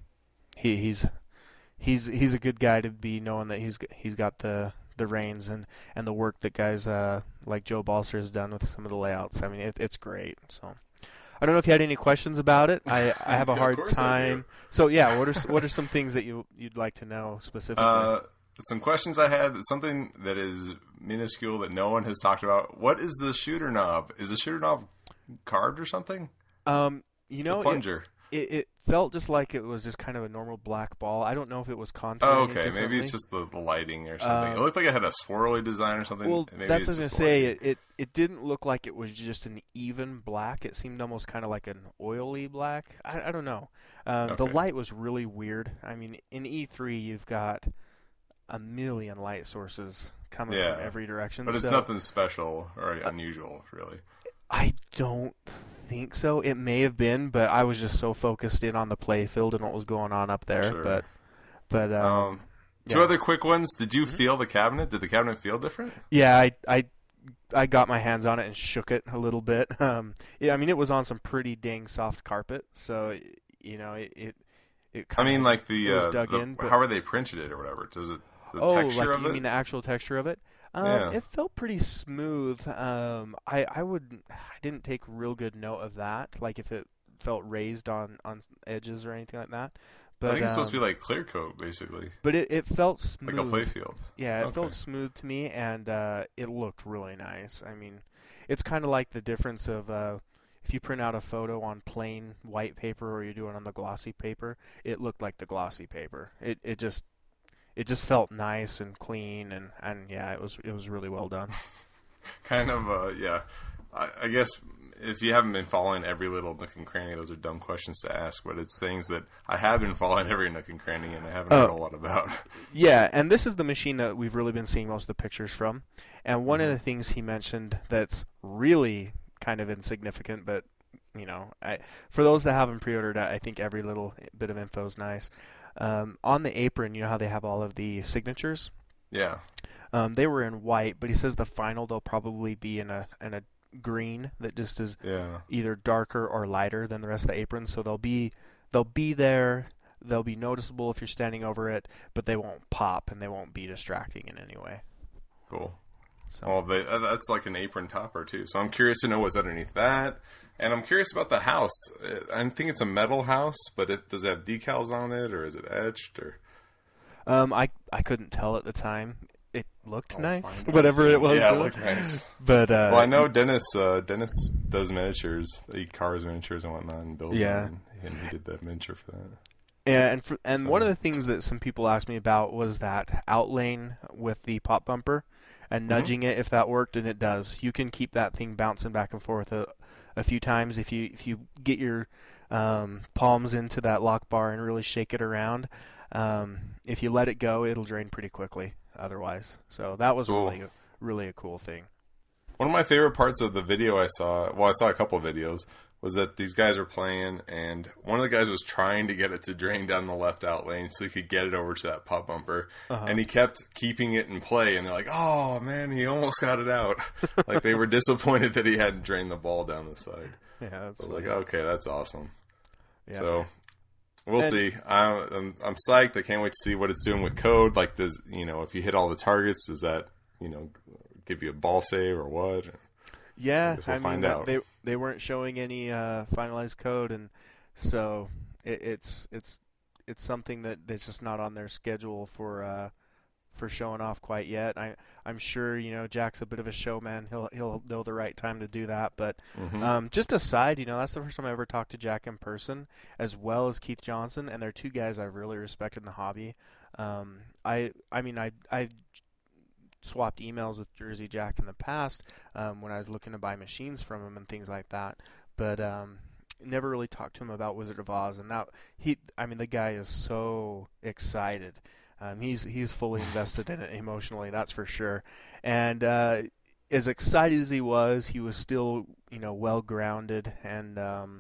he he's he's he's a good guy to be knowing that he's he's got the the reins and, and the work that guys uh, like Joe Balser has done with some of the layouts. I mean, it, it's great. So I don't know if you had any questions about it. I, I have a Of hard course I time. do. So yeah, what are what are some things that you you'd like to know specifically? Uh, some questions I had. Something that is minuscule that no one has talked about. What is the shooter knob? Is the shooter knob carved or something? um, you know, the it, plunger. it it felt just like it was just kind of a normal black ball. I don't know if it was contoured. Oh, okay. Maybe it's just the, the lighting or something. Uh, it looked like it had a swirly design or something. Well, Maybe that's it's what I was just gonna the say. lighting. It, it it didn't look like it was just an even black. It seemed almost kind of like an oily black. I, I don't know. Uh, The Okay. light was really weird. I mean, in E three, you've got a million light sources coming Yeah. from every direction. But it's so nothing special or unusual, really. I don't think so. It may have been, but I was just so focused in on the play field and what was going on up there. Sure. But but um, Um, two yeah. other quick ones. Did you feel the cabinet? Did the cabinet feel different? Yeah, I, I, I got my hands on it and shook it a little bit. Um, yeah, I mean, it was on some pretty dang soft carpet, so you know, it, it, it I kinda, mean, like the, it was uh, dug the in. But, how are they printed it or whatever? Does it the oh, texture like of you it? mean the actual texture of it? Um, Yeah. It felt pretty smooth. Um, I, I would, I didn't take real good note of that, like if it felt raised on, on edges or anything like that. But, I think it's um, supposed to be like clear coat, basically. But it, it felt smooth. Like a playfield. Yeah, it Okay. felt smooth to me, and uh, it looked really nice. I mean, it's kind of like the difference of uh, if you print out a photo on plain white paper or you do it on the glossy paper. It looked like the glossy paper. It it just it just felt nice and clean, and, and yeah, it was it was really well done. Kind of, uh, yeah. I, I guess if you haven't been following every little nook and cranny, those are dumb questions to ask, but it's things that I have been following every nook and cranny and I haven't Oh. heard a lot about. Yeah, and this is the machine that we've really been seeing most of the pictures from. And one Mm-hmm. of the things he mentioned that's really kind of insignificant, but you know, I, for those that haven't pre-ordered, I think every little bit of info is nice. Um, on the apron, you know how they have all of the signatures. Yeah. Um, they were in white, but he says the final they'll probably be in a in a green that just is Yeah. either darker or lighter than the rest of the apron. So they'll be they'll be there. They'll be noticeable if you're standing over it, but they won't pop and they won't be distracting in any way. Cool. So Well, they, uh, that's like an apron topper, too. So I'm curious to know what's underneath that. And I'm curious about the house. Uh, I think it's a metal house, but it, does it have decals on it, or is it etched? Or um, I I couldn't tell at the time. It looked I'll nice, find out whatever soon. it was. Yeah, it doing. looked nice. But uh, Well, I know Dennis. Uh, Dennis does miniatures. He cars miniatures and whatnot, and builds Yeah. them. And he did the miniature for that. Yeah, and for, and So- one of the things that some people asked me about was that outlane with the pop bumper and Mhm. nudging it if that worked, and it does. You can keep that thing bouncing back and forth a, a few times if you if you get your um, palms into that lock bar and really shake it around. Um, if you let it go, it'll drain pretty quickly. Otherwise, so that was Cool. really really a cool thing. One of my favorite parts of the video I saw, well, I saw a couple of videos, was that these guys were playing, and one of the guys was trying to get it to drain down the left out lane so he could get it over to that pop bumper, Uh-huh. and he kept keeping it in play, and they're like, oh, man, he almost got it out. Like, they were disappointed that he hadn't drained the ball down the side. Yeah, that's I was like, okay, that's awesome. yeah. So, we'll And- see. I'm, I'm, I'm psyched. I can't wait to see what it's doing with code. Like, does, you know, if you hit all the targets, does that, you know, give you a ball save or what? Yeah, I guess we'll I mean find uh, out. they they weren't showing any uh, finalized code, and so it, it's it's it's something that that's just not on their schedule for uh, for showing off quite yet. I I'm sure you know Jack's a bit of a showman. He'll he'll know the right time to do that. But Mhm. um, just aside, you know that's the first time I ever talked to Jack in person, as well as Keith Johnson, and they're two guys I've really respected in the hobby. Um, I I mean I I. swapped emails with Jersey Jack in the past um, when I was looking to buy machines from him and things like that, but um, never really talked to him about Wizard of Oz. And that he, I mean, the guy is so excited. Um, he's he's fully invested in it emotionally, that's for sure. And uh, as excited as he was, he was still you know well grounded and. Um,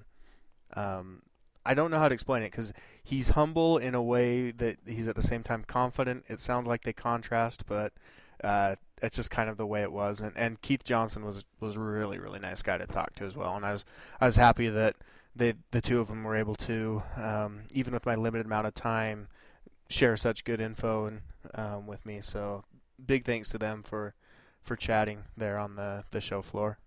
um, I don't know how to explain it because he's humble in a way that he's at the same time confident. It sounds like they contrast, but uh, it's just kind of the way it was. And, and Keith Johnson was was a really really nice guy to talk to as well. And I was I was happy that they the two of them were able to, um, even with my limited amount of time, share such good info and um, with me. So big thanks to them for for chatting there on the, the show floor.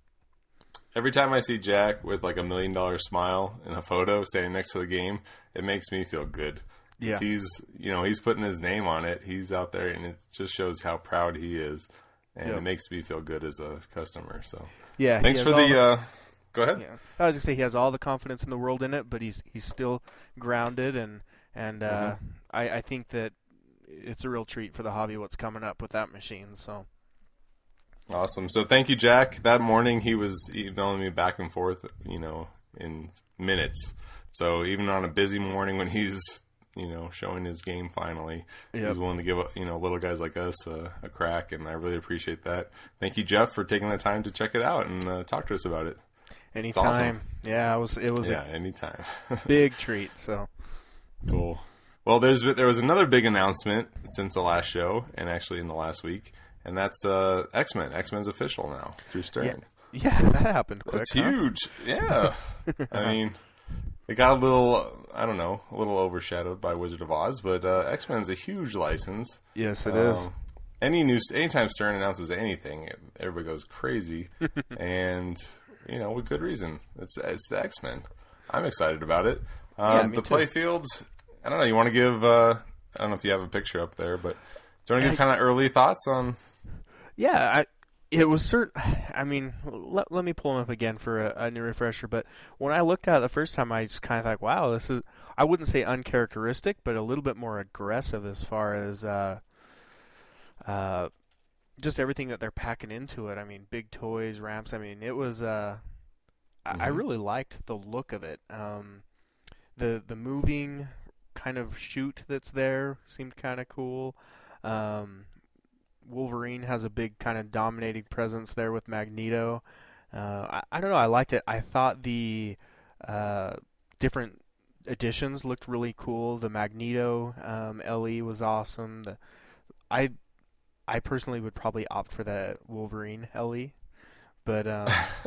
Every time I see Jack with like a million dollar smile in a photo standing next to the game, it makes me feel good. 'Cause Yeah. He's, you know, he's putting his name on it. He's out there, and it just shows how proud he is, and Yep. it makes me feel good as a customer. So, Yeah. he thanks has for all the. Uh, go ahead. Yeah, I was gonna say he has all the confidence in the world in it, but he's he's still grounded, and and uh, Mm-hmm. I I think that it's a real treat for the hobby what's coming up with that machine. So Awesome. So thank you, Jack. That morning he was emailing me back and forth, you know, in minutes. So even on a busy morning when he's, you know, showing his game finally, Yep. he's willing to give, you know, little guys like us uh, a crack, and I really appreciate that. Thank you, Jeff, for taking the time to check it out and uh, talk to us about it. anytime, awesome. yeah, it was it was Yeah, anytime. a big treat. So Cool. Well, there's there was another big announcement since the last show, and actually in the last week, and that's uh, X-Men. X-Men's official now through Stern. yeah, yeah, that happened quick. That's huh? huge. Yeah. I mean, it got a little, I don't know, a little overshadowed by Wizard of Oz, but uh, X-Men's a huge license. Yes, it is. Um, Any news, anytime Stern announces anything, it, everybody goes crazy, and you know, with good reason. It's it's the X-Men. I'm excited about it. Um, Yeah, me the too. playfields, I don't know. You want to give? Uh, I don't know if you have a picture up there, but do you want to give kind of early thoughts on? Yeah, I, it was certain. I mean, let, let me pull them up again for a, a new refresher. But when I looked at it the first time, I just kind of thought, wow, this is. I wouldn't say uncharacteristic, but a little bit more aggressive as far as uh, uh, just everything that they're packing into it. I mean, big toys, ramps. I mean, it was. Uh, mm-hmm. I, I really liked the look of it. Um, the the moving kind of chute that's there seemed kind of cool. Um, Wolverine has a big kind of dominating presence there with Magneto. Uh, I, I don't know. I liked it. I thought the uh, different editions looked really cool. The Magneto um, L E was awesome. The, I I personally would probably opt for the Wolverine L E, but um,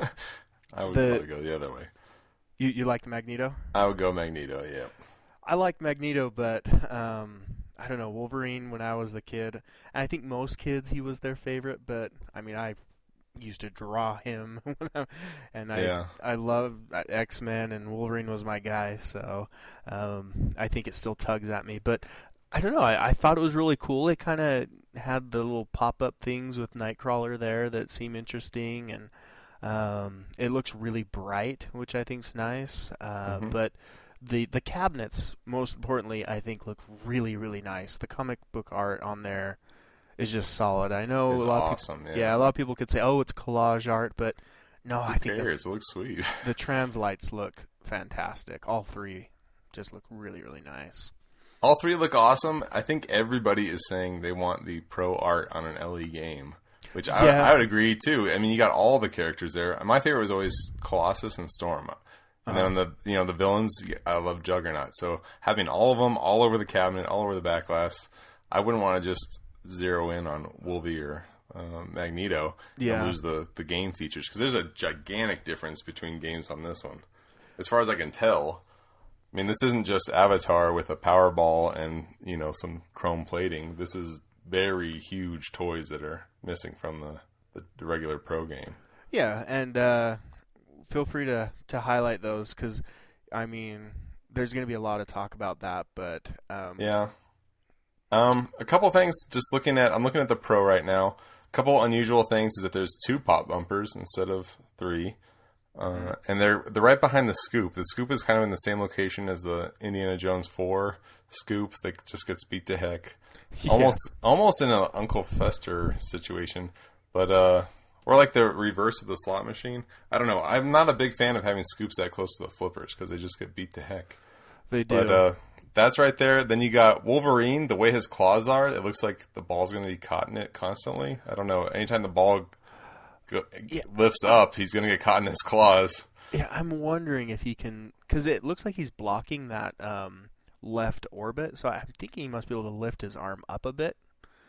I would the, probably go the other way. You you like the Magneto? I would go Magneto. Yeah. I like Magneto, but um, I don't know, Wolverine when I was the kid. And I think most kids he was their favorite, but I mean I used to draw him, and I yeah. I love X-Men, and Wolverine was my guy, so um, I think it still tugs at me. But I don't know, I, I thought it was really cool. It kind of had the little pop-up things with Nightcrawler there that seem interesting, and um, it looks really bright, which I think's nice. Uh, mm-hmm. But the the cabinets, most importantly, I think look really really nice. The comic book art on there is just solid. I know it's a lot awesome, of people, yeah. yeah, a lot of people could say, "Oh, it's collage art," but no, Who I think cares? the, It looks sweet. the translights look fantastic. All three just look really, really nice. All three look awesome. I think everybody is saying they want the pro art on an L E game, which I, yeah. I would agree too. I mean, you got all the characters there. My favorite was always Colossus and Storm. And uh-huh. then the you know the villains, I love Juggernaut. So having all of them all over the cabinet, all over the back glass, I wouldn't want to just zero in on Wolvie or uh, Magneto yeah. and lose the, the game features, because there's a gigantic difference between games on this one. As far as I can tell, I mean, this isn't just Avatar with a power ball and you know some chrome plating. This is very huge toys that are missing from the, the, the regular pro game. Yeah, and uh, feel free to, to highlight those, because, I mean, there's going to be a lot of talk about that, but... Um, yeah. Um, a couple things, just looking at... I'm looking at the Pro right now. A couple unusual things is that there's two pop bumpers instead of three. Uh, and they're they're right behind the scoop. The scoop is kind of in the same location as the Indiana Jones four scoop that just gets beat to heck. Yeah. Almost almost in an Uncle Fester situation. But... uh. Or like the reverse of the slot machine. I don't know. I'm not a big fan of having scoops that close to the flippers because they just get beat to heck. They do. But uh, that's right there. Then you got Wolverine. The way his claws are, it looks like the ball's going to be caught in it constantly. I don't know. Anytime the ball go- yeah. lifts up, he's going to get caught in his claws. Yeah, I'm wondering if he can... Because it looks like he's blocking that um, left orbit, so I'm thinking he must be able to lift his arm up a bit.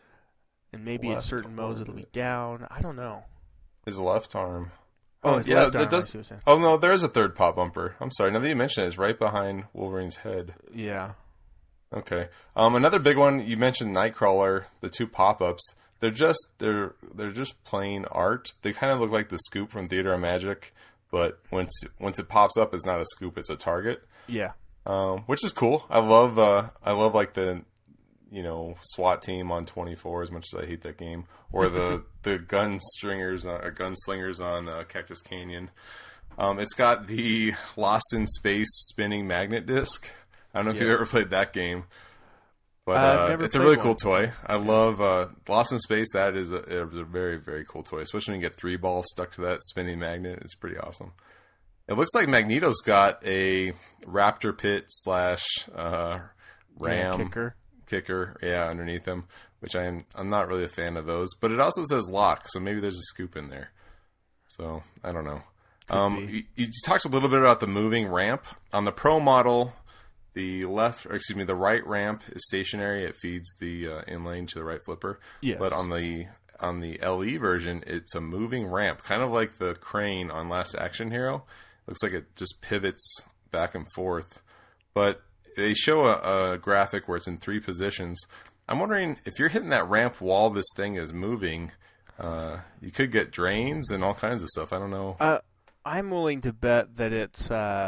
And maybe Left in certain modes it'll be orbit. down. I don't know. His left arm. Oh, his yeah, left arm. it does. I see what you're saying. Oh no, there is a third pop bumper. I'm sorry. Now that you mention it, it's right behind Wolverine's head. Yeah. Okay. Um, another big one. You mentioned Nightcrawler. The two pop-ups. They're just they're they're just plain art. They kind of look like the scoop from Theater of Magic, but once once it pops up, it's not a scoop. It's a target. Yeah. Um, which is cool. I love uh, I love like the you know SWAT team on twenty-four as much as I hate that game, or the the gun stringers uh, gunslingers on uh, Cactus Canyon. Um, it's got the Lost in Space spinning magnet disc. I don't know if Yeah. you've ever played that game, but I've uh, never it's a played really one. cool toy. I love uh, Lost in Space. That is a, it was a very very cool toy, especially when you get three balls stuck to that spinning magnet. It's pretty awesome. It looks like Magneto's got a Raptor Pit slash uh, Ram Yeah, kicker. kicker, yeah, underneath him, which I'm I'm not really a fan of those. But it also says lock, so maybe there's a scoop in there. So I don't know. Could Um, be. you, you talked a little bit about the moving ramp on the Pro model. The left, or excuse me, the right ramp is stationary. It feeds the uh, in lane to the right flipper. Yes. But on the on the L E version, it's a moving ramp, kind of like the crane on Last Action Hero. Looks like it just pivots back and forth. But they show a, a graphic where it's in three positions. I'm wondering if you're hitting that ramp while this thing is moving, uh, you could get drains and all kinds of stuff. I don't know. Uh, I'm willing to bet that it's uh,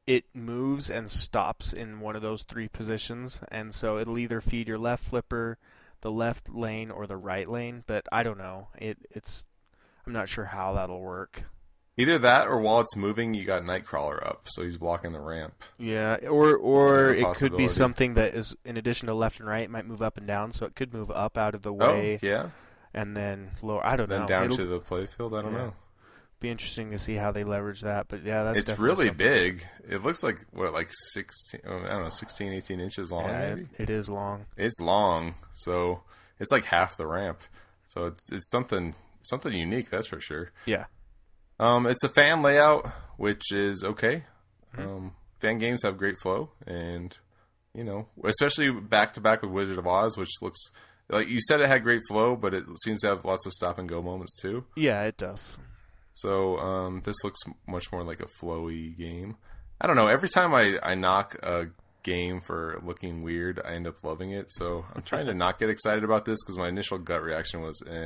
it moves and stops in one of those three positions, and so it'll either feed your left flipper, the left lane, or the right lane. But I don't know. It it's I'm not sure how that'll work. Either that, or while it's moving, you got Nightcrawler up, so he's blocking the ramp. Yeah, or or it could be possibility. something that is in addition to left and right, it might move up and down, so it could move up out of the way. Oh, yeah. And then lower. I don't then know. Then down It'll to the playfield. I don't yeah. know. Be interesting to see how they leverage that. But yeah, that's it's definitely really something. big. It looks like what, like sixteen? I don't know, sixteen, eighteen inches long. Yeah, maybe it, it is long. It's long, so it's like half the ramp. So it's it's something something unique. That's for sure. Yeah. Um, it's a fan layout, which is okay. Mm-hmm. Um, fan games have great flow, and you know, especially back to back with Wizard of Oz, which looks like you said it had great flow, but it seems to have lots of stop and go moments too. Yeah, it does. So um, this looks much more like a flowy game. I don't know. Every time I, I knock a game for looking weird, I end up loving it. So I'm trying to not get excited about this because my initial gut reaction was eh.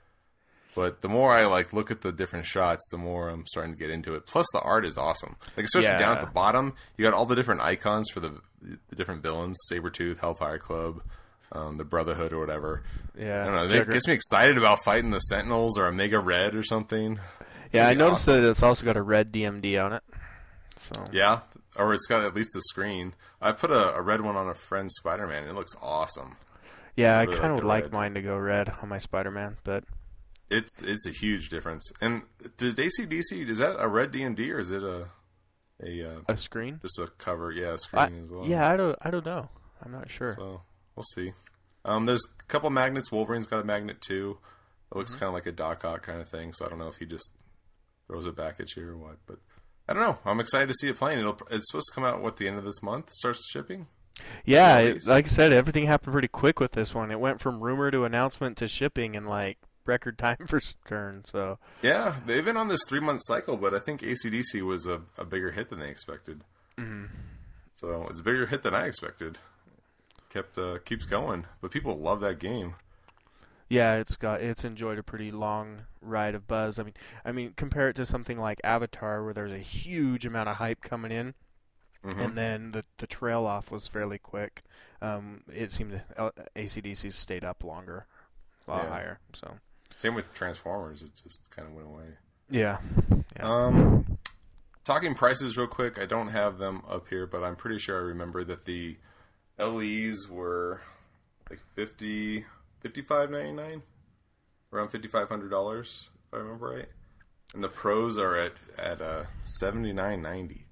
But the more I like look at the different shots, the more I'm starting to get into it. Plus, the art is awesome. Like especially Yeah. down at the bottom, you got all the different icons for the the different villains: Sabretooth, Hellfire Club, um, the Brotherhood, or whatever. Yeah. I don't know. It Jugger- gets me excited about fighting the Sentinels or Omega Red or something. It's Yeah, I gonna be noticed awesome. that it's also got a red D M D on it. So Yeah, or it's got at least a screen. I put a, a red one on a friend's Spider-Man. It looks awesome. yeah, I really kind of like would the like red. mine to go red on my Spider-Man, but It's it's a huge difference. And did A C D C, is that a red D M D or is it a a uh, a screen. just a cover? Yeah, a I, screen as well. yeah, I don't. I don't know. I'm not sure. So we'll see. Um, there's a couple magnets. Wolverine's got a magnet too. It looks Mm-hmm. kind of like a Doc Ock kind of thing. So I don't know if he just throws it back at you or what. But I don't know. I'm excited to see it playing. It'll, it's supposed to come out what the end of this month. Starts shipping. Yeah, Release. it, like I said, everything happened pretty quick with this one. It went from rumor to announcement to shipping in like record time for turn. So Yeah, they've been on this three month cycle, but I think A C D C was a, a bigger hit than they expected. mhm. So it's a bigger hit than I expected. Kept uh, keeps going, but people love that game. yeah, it's got it's enjoyed a pretty long ride of buzz. I mean, I mean, compare it to something like Avatar, where there's a huge amount of hype coming in. Mhm. And then the the trail off was fairly quick. Um, it seemed to, A C D C stayed up longer, a lot Yeah. higher. So Same with Transformers; it just kind of went away. yeah, yeah. Um, talking prices real quick. I don't have them up here, but I'm pretty sure I remember that the L Es were like fifty, fifty-five ninety-nine, around fifty-five hundred dollars, if I remember right. And the pros are at at uh, seventy-nine ninety.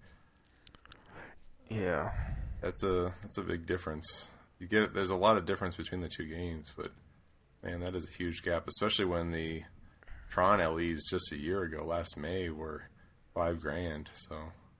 yeah. That's a that's a big difference. You get there's a lot of difference between the two games, but man, that is a huge gap, especially when the Tron L Es just a year ago, last May, were five grand. So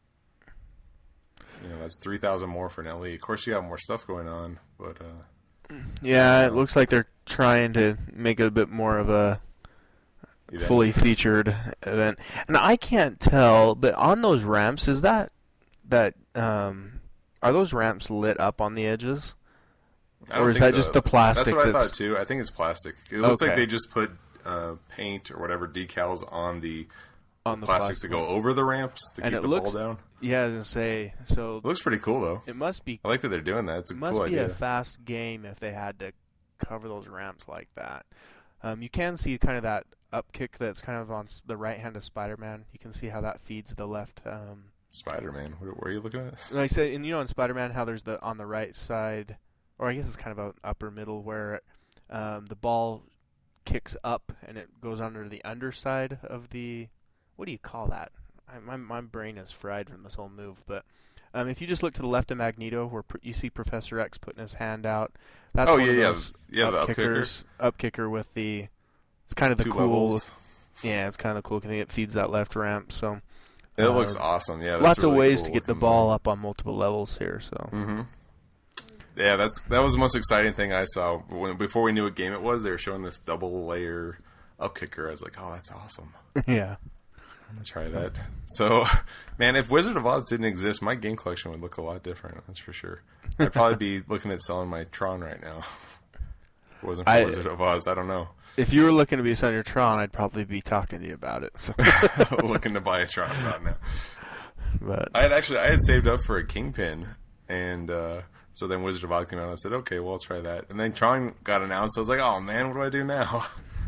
you know that's three thousand more for an L E. Of course, you have more stuff going on, but uh, Yeah, it looks like they're trying to make it a bit more of a you know, fully featured event. And I can't tell, but on those ramps, is that that um, are those ramps lit up on the edges, I don't or is think that so. just the plastic? That's what I that's, thought too. I think it's plastic. It looks like Okay. they just put uh, paint or whatever decals on the on the plastics plastic to go over the ramps to And keep it the looks- ball down. Yeah, I was gonna say. So It looks pretty cool though. it must be I like that they're doing that. It's a It must cool be idea. a fast game if they had to cover those ramps like that. Um, you can see kind of that up kick that's kind of on s- the right hand of Spider-Man. You can see how that feeds the left. Um, Spider-Man. What, what are you looking at? like I said, and you know in Spider-Man how there's the on the right side, or I guess it's kind of an upper middle where um, the ball kicks up and it goes under the underside of the. What do you call that? I, my my brain is fried from this whole move, but. Um, if you just look to the left of Magneto, where pr- you see Professor X putting his hand out, that's Oh one yeah, of yeah, those yeah. The up up kicker, kickers, up kicker with the. It's kind of the two cool. levels. Yeah, it's kind of the cool thing. It feeds that left ramp, so It looks um, awesome. Yeah, that's lots of really ways cool to get the looking ball there. up on multiple levels here. So Mm-hmm. Yeah, that's that was the most exciting thing I saw when before we knew what game it was. They were showing this double layer up kicker. I was like, oh, that's awesome. yeah, I'm gonna try that. So, man, if Wizard of Oz didn't exist, my game collection would look a lot different. That's for sure. I'd probably be looking at selling my Tron right now. If it wasn't for I- Wizard of Oz, I don't know. if you were looking to be Senator Tron, I'd probably be talking to you about it. So. Looking to buy a Tron right now. But I had actually I had saved up for a Kingpin, and uh, so then Wizard of Oz came out. And I said, okay, well, I'll try that. And then Tron got announced. I was like, oh man, what do I do now?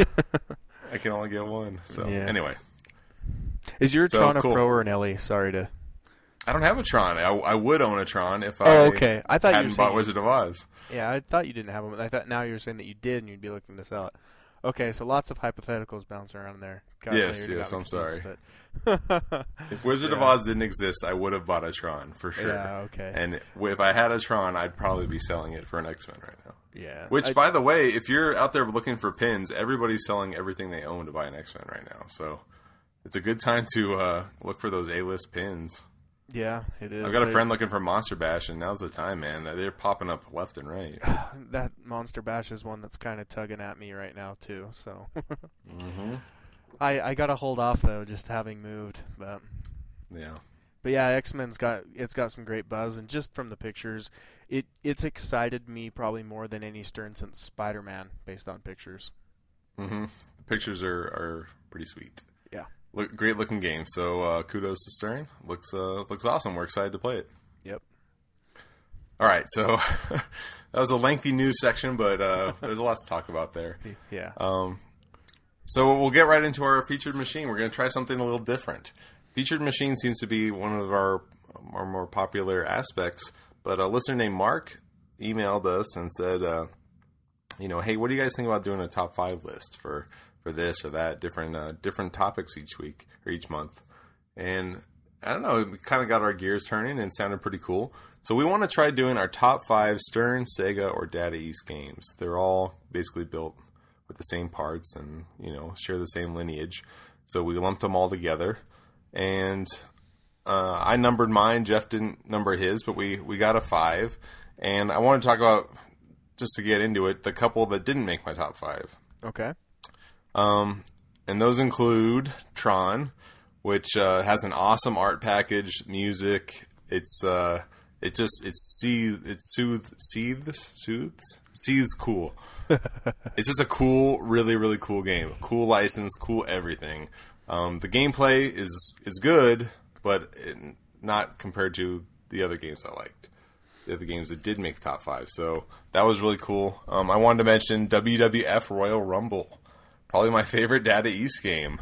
I can only get one. So Yeah. anyway, is your So, Tron a cool. Pro or an L E? Sorry to. I don't have a Tron. I, I would own a Tron if I Oh, okay. I thought you hadn't were bought saying- Wizard of Oz. Yeah, I thought you didn't have them. I thought now you were saying that you did, and you'd be looking this out. Okay, so lots of hypotheticals bouncing around there. Got Yes, layered, yes, got me I'm confused, sorry. But If Wizard of Yeah. Oz didn't exist, I would have bought a Tron for sure. Yeah, okay. And if I had a Tron, I'd probably be selling it for an X-Men right now. yeah. Which, I- by the way, if you're out there looking for pins, everybody's selling everything they own to buy an X-Men right now. So it's a good time to uh, look for those A-list pins. yeah, it is. I've got a I- friend looking for Monster Bash, and now's the time, man. They're popping up left and right. That Monster Bash is one that's kind of tugging at me right now too. So Mm-hmm. I I gotta hold off though, just having moved. But Yeah. but yeah, X Men's got it's got some great buzz, and just from the pictures, it it's excited me probably more than any Stern since Spider Man, based on pictures. Mm-hmm. The pictures are, are pretty sweet. Yeah. Look, great looking game. So uh, kudos to Stern. Looks uh, looks awesome. We're excited to play it. Yep. All right, so that was a lengthy news section, but uh, there's a lot to talk about there. Yeah. Um, so we'll get right into our featured machine. We're going to try something a little different. Featured machine seems to be one of our, our more popular aspects, but a listener named Mark emailed us and said, uh, you know, hey, what do you guys think about doing a top five list for, for this or that, different uh, different topics each week or each month? And I don't know, we kind of got our gears turning and sounded pretty cool. So we want to try doing our top five Stern, Sega, or Data East games. They're all basically built with the same parts and, you know, share the same lineage. So we lumped them all together. And uh, I numbered mine. Jeff didn't number his, but we, we got a five. And I want to talk about, just to get into it, the couple that didn't make my top five. Okay. Um, and those include Tron, which uh, has an awesome art package, music. It's uh, it just it's seethe, it's soothe, seethes, soothes, seethes cool. It's just a cool, really, really cool game. Cool license, cool everything. Um, the gameplay is is good, but it, not compared to the other games I liked. The other games that did make top five. So that was really cool. Um, I wanted to mention W W F Royal Rumble. Probably my favorite Data East game.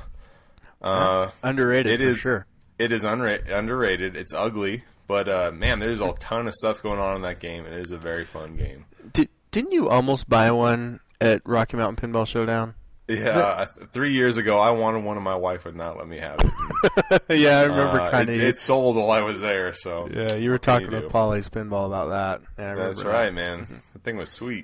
Uh, Underrated it for is, sure. It is unra- underrated. It's ugly, but uh, man, there's a ton of stuff going on in that game, and it is a very fun game. Did didn't you almost buy one at Rocky Mountain Pinball Showdown? Yeah, I- three years ago, I wanted one, and my wife would not let me have it. Yeah, I remember Uh, kind of. it, it sold while I was there, so Yeah, you were what can talking you to do? Polly's Pinball about that. Yeah, I remember That's that. right, man. The thing was sweet.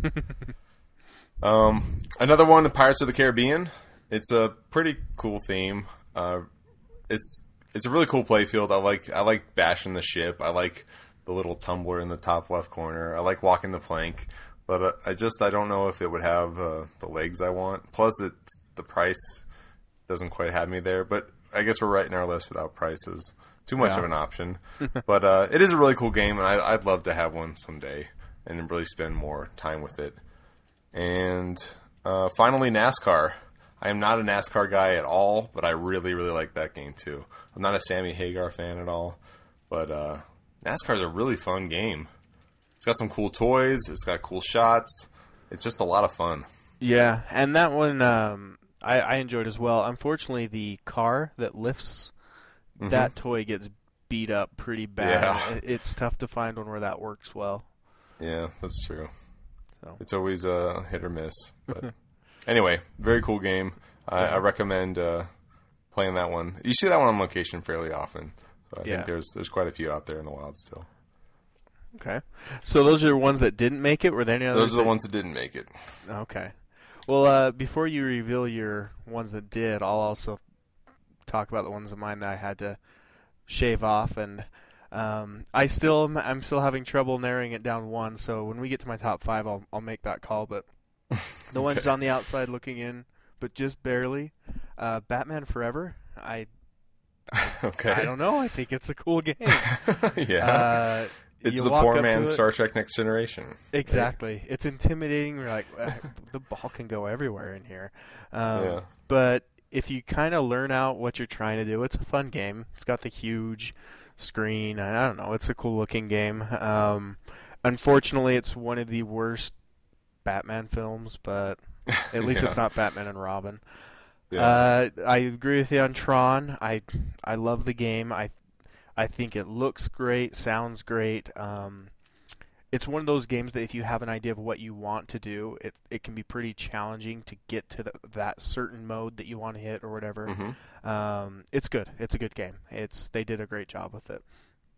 um, another one, the Pirates of the Caribbean. It's a pretty cool theme. Uh, it's it's a really cool playfield. I like I like bashing the ship. I like the little tumbler in the top left corner. I like walking the plank, but uh, I just I don't know if it would have uh, the legs I want. Plus, it's the price doesn't quite have me there. But I guess we're writing our list without prices. Too much Yeah. of an option. But uh, it is a really cool game, and I, I'd love to have one someday and really spend more time with it. And uh, finally, NASCAR. I am not a NASCAR guy at all, but I really, really like that game too. I'm not a Sammy Hagar fan at all, but uh, NASCAR is a really fun game. It's got some cool toys. It's got cool shots. It's just a lot of fun. Yeah, and that one um, I, I enjoyed as well. Unfortunately, the car that lifts Mhm. that toy gets beat up pretty bad. Yeah. It- It's tough to find one where that works well. Yeah, that's true. So. It's always a hit or miss. But anyway, very cool game. I, I recommend uh, playing that one. You see that one on location fairly often. So I Yeah. think there's there's quite a few out there in the wild still. Okay. So those are the ones that didn't make it? Were there any others? Those are the that- ones that didn't make it. Okay. Well, uh, before you reveal your ones that did, I'll also talk about the ones of mine that I had to shave off, and um, I still I'm still having trouble narrowing it down one. So when we get to my top five, I'll I'll make that call. But the ones Okay. on the outside looking in, but just barely. Uh, Batman Forever. I Okay. I don't know. I think it's a cool game. yeah. Uh, it's you the walk poor up man's to it- Star Trek Next Generation. Exactly. It's intimidating. We're like, uh, the ball can go everywhere in here. Um, Yeah. But if you kind of learn out what you're trying to do, it's a fun game. It's got the huge screen. I don't know. It's a cool looking game. Um, unfortunately, it's one of the worst Batman films, but at least yeah. it's not Batman and Robin. Yeah. Uh, I agree with you on Tron. I I love the game. I I think it looks great, sounds great. Um, it's one of those games that if you have an idea of what you want to do, it it can be pretty challenging to get to the, that certain mode that you want to hit or whatever. Mm-hmm. Um, it's good. It's a good game. It's they did a great job with it.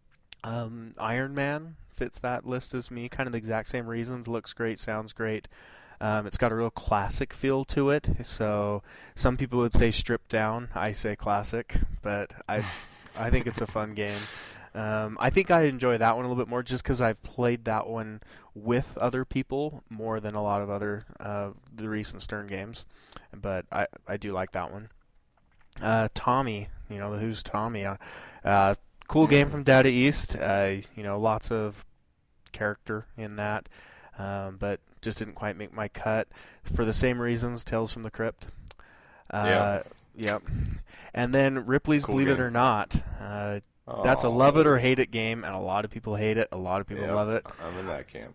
Um, Iron Man fits that list as me. Kind of the exact same reasons. Looks great, sounds great. Um, it's got a real classic feel to it. So some people would say stripped down. I say classic, but I I think it's a fun game. Um, I think I enjoy that one a little bit more just because I've played that one with other people more than a lot of other uh, the recent Stern games. But I, I do like that one. Uh, Tommy, you know, who's Tommy? Uh, uh, cool game from Data East. Uh, you know, lots of character in that, um, but just didn't quite make my cut for the same reasons. Tales from the Crypt. Uh, yeah. Yep. And then Ripley's Cool Believe game. It or Not. Uh, That's a love it or hate it game, and a lot of people hate it. A lot of people Yep, love it. I'm in that camp.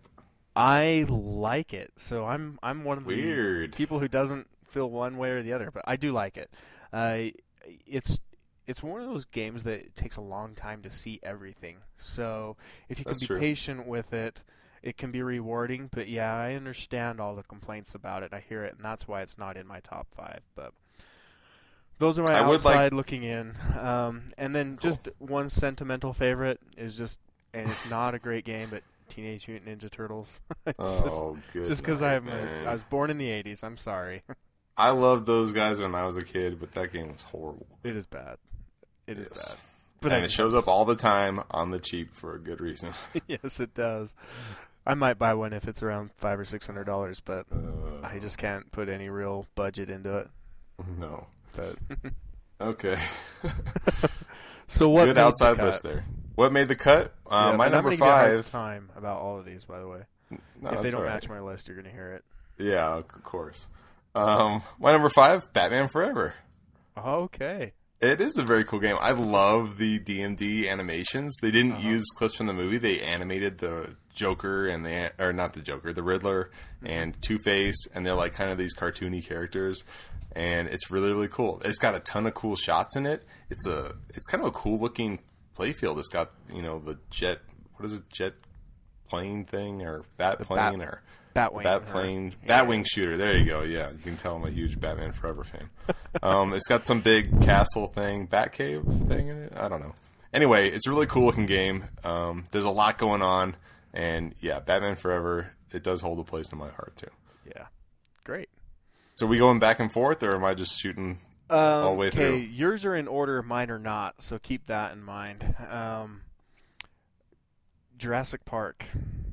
I like it, so I'm I'm one of the Weird. people who doesn't feel one way or the other, but I do like it. Uh, it's it's one of those games that it takes a long time to see everything. So if you can That's be true. patient with it, it can be rewarding. But yeah, I understand all the complaints about it. I hear it, and that's why it's not in my top five. But those are my I would outside like- looking in. Um, and then Cool. just one sentimental favorite is just, and it's not a great game, but Teenage Mutant Ninja Turtles. It's Oh, good. just just because night, I'm a, man. I was born in the eighties. I'm sorry. I loved those guys when I was a kid, but that game was horrible. It is bad. It is Yes. bad. But I and it just shows have up all the time on the cheap for a good reason. to- yes, it does. I might buy one if it's around five or six hundred dollars, but Uh, I just can't put any real budget into it. no. But Okay. so what? Good made the outside cut? list there. What made the cut? Uh, Yeah, my and I'm number gonna give you a hard five. time about all of these, by the way. No, if they that's don't all right. match my list, you're gonna hear it. Yeah, of course. Um, my number five, Batman Forever. Okay. It is a very cool game. I love the D and D animations. They didn't Uh-huh. use clips from the movie. They animated the Joker and the or not the Joker, the Riddler Mm-hmm. and Two-Face, and they're like kind of these cartoony characters. And it's really really cool. It's got a ton of cool shots in it. It's a it's kind of a cool looking playfield. It's got, you know, the jet what is it, jet plane thing or bat plane bat- or Batwing. Bat or- plane, yeah. Batwing shooter. There you go. Yeah, you can tell I'm a huge Batman Forever fan. um, it's got some big castle thing, Batcave thing in it. I don't know. Anyway, it's a really cool looking game. Um, there's a lot going on, and yeah, Batman Forever. It does hold a place in my heart too. Yeah. Great. So, are we going back and forth, or am I just shooting all the way okay, through? yours are in order, mine are not, so keep that in mind. Um, Jurassic Park.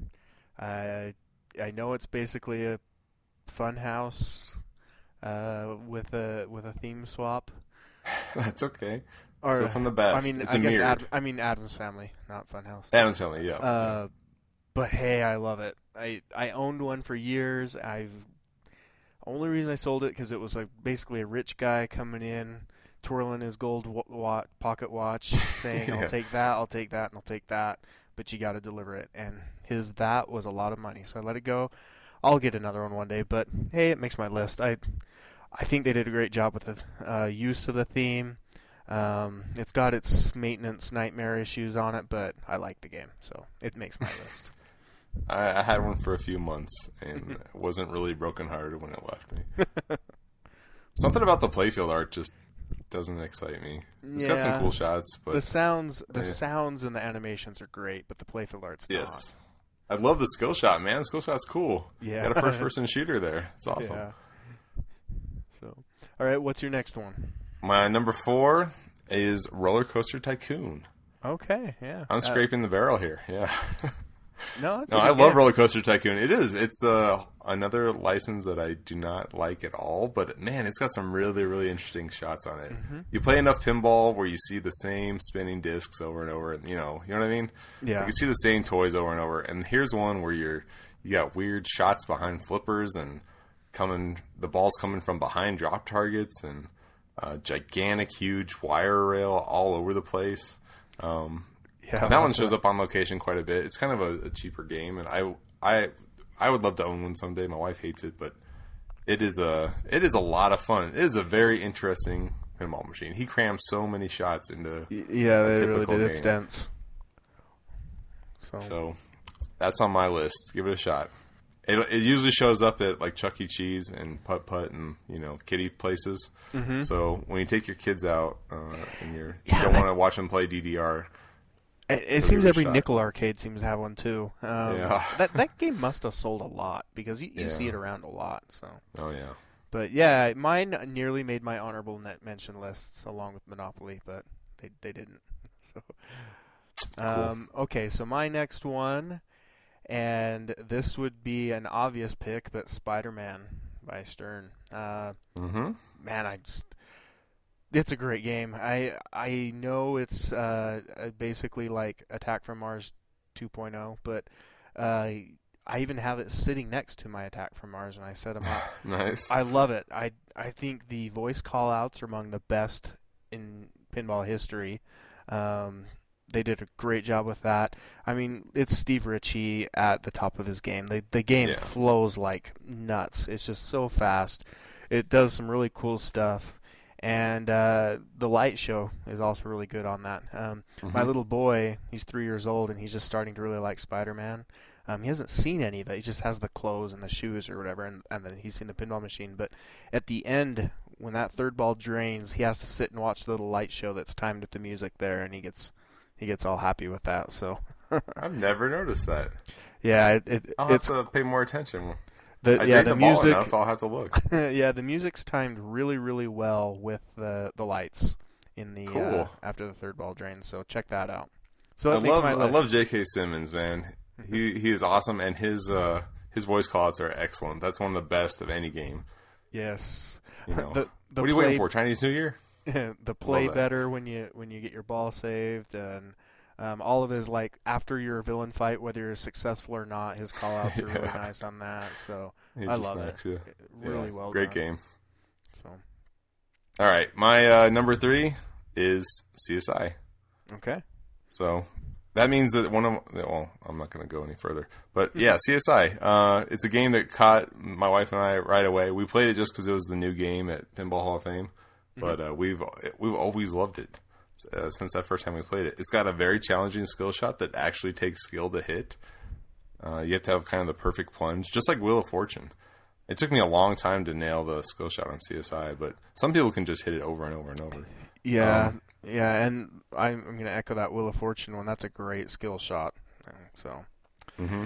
I I know it's basically a fun house uh, with a with a theme swap. That's okay. Or So from the best, I mean, it's I a guess mirrored. Ad, I mean Adam's Family, not Funhouse. Adam's Family, yeah. Uh, but hey, I love it. I I owned one for years. I've only reason I sold it because it was like basically a rich guy coming in, twirling his gold wa- wa- pocket watch, saying, Yeah. "I'll take that, I'll take that, and I'll take that." But you got to deliver it, and his that was a lot of money, so I let it go. I'll get another one one day, but hey, it makes my list. I I think they did a great job with the uh, use of the theme. Um, it's got its maintenance nightmare issues on it, but I like the game, so it makes my list. I, I had one for a few months and wasn't really brokenhearted when it left me. Something about the playfield art just doesn't excite me. It's got some Yeah. cool shots, but the sounds, the Yeah. sounds and the animations are great, but the playfield art's yes, I love the skill shot, man. The skill shot's cool. Yeah. You got a first-person shooter there. It's not. awesome. Yeah. So, all right, what's your next one? My number four is Roller Coaster Tycoon. Okay, yeah. I'm Uh, scraping the barrel here. Yeah. No, it's No, a I good love game. Roller Coaster Tycoon. It is. It's uh, another license that I do not like at all. But man, it's got some really, really interesting shots on it. Mm-hmm. You play enough pinball where you see the same spinning discs over and over. And, you know, you know what I mean? Yeah. You can see the same toys over and over. And here's one where you're you got weird shots behind flippers and coming the ball's coming from behind drop targets and uh, gigantic, huge wire rail all over the place. Um, Yeah, that one shows up on location quite a bit. It's kind of a, a cheaper game, and I, I, I would love to own one someday. My wife hates it, but it is a it is a lot of fun. It is a very interesting pinball machine. He crams so many shots into yeah, they really did. Game. It's dense. So. so that's on my list. Give it a shot. It it usually shows up at like Chuck E. Cheese and Putt Putt and you know kiddie places. Mm-hmm. So when you take your kids out uh, and you're, yeah, you don't want to watch them play D D R. It, it seems every shot. Nickel arcade seems to have one too. Um, yeah. that that game must have sold a lot because you, you yeah. see it around a lot. So. Oh yeah. But yeah, mine nearly made my honorable net mention lists along with Monopoly, but they they didn't. So. Um, cool. Okay, so my next one, and this would be an obvious pick, but Spider-Man by Stern. Uh, mm-hmm. Man, I just. It's a great game. I I know it's uh, basically like Attack from Mars two point oh, but uh, I even have it sitting next to my Attack from Mars, and I set them up. Nice. I love it. I I think the voice call-outs are among the best in pinball history. Um, they did a great job with that. I mean, it's Steve Ritchie at the top of his game. The the game yeah. flows like nuts. It's just so fast. It does some really cool stuff. And uh, the light show is also really good on that. Um, mm-hmm. My little boy, he's three years old, and he's just starting to really like Spider-Man. Um, he hasn't seen any of it. He just has the clothes and the shoes or whatever, and, and then he's seen the pinball machine. But at the end, when that third ball drains, he has to sit and watch the little light show that's timed with the music there, and he gets he gets all happy with that. So I've never noticed that. Yeah, it, it, I'll it's, have to pay more attention. The, I yeah, the, the music. Enough, I'll have to look. Yeah, the music's timed really, really well with the the lights in the cool. uh, after the third ball drains. So check that out. So that I makes love my I list. love J K. Simmons, man. He he is awesome, and his uh, his voice callouts are excellent. That's one of the best of any game. Yes. You know. the, the what are you play, waiting for? Chinese New Year? The play better when you when you get your ball saved, and um, all of his like after your villain fight, whether you're successful or not, his callouts are yeah. really nice on that. So he I love it. You. Really yeah. well Great done. game. So. All right, my uh, number three is C S I. Okay. So that means that one of well, I'm not going to go any further, but yeah, C S I. Uh, it's a game that caught my wife and I right away. We played it just because it was the new game at Pinball Hall of Fame, but uh, we've we've always loved it uh, since that first time we played it. It's got a very challenging skill shot that actually takes skill to hit. Uh, you have to have kind of the perfect plunge, just like Wheel of Fortune. It took me a long time to nail the skill shot on C S I, but some people can just hit it over and over and over. Yeah, um, yeah, and I'm, I'm going to echo that Wheel of Fortune one. That's a great skill shot. So, mm-hmm.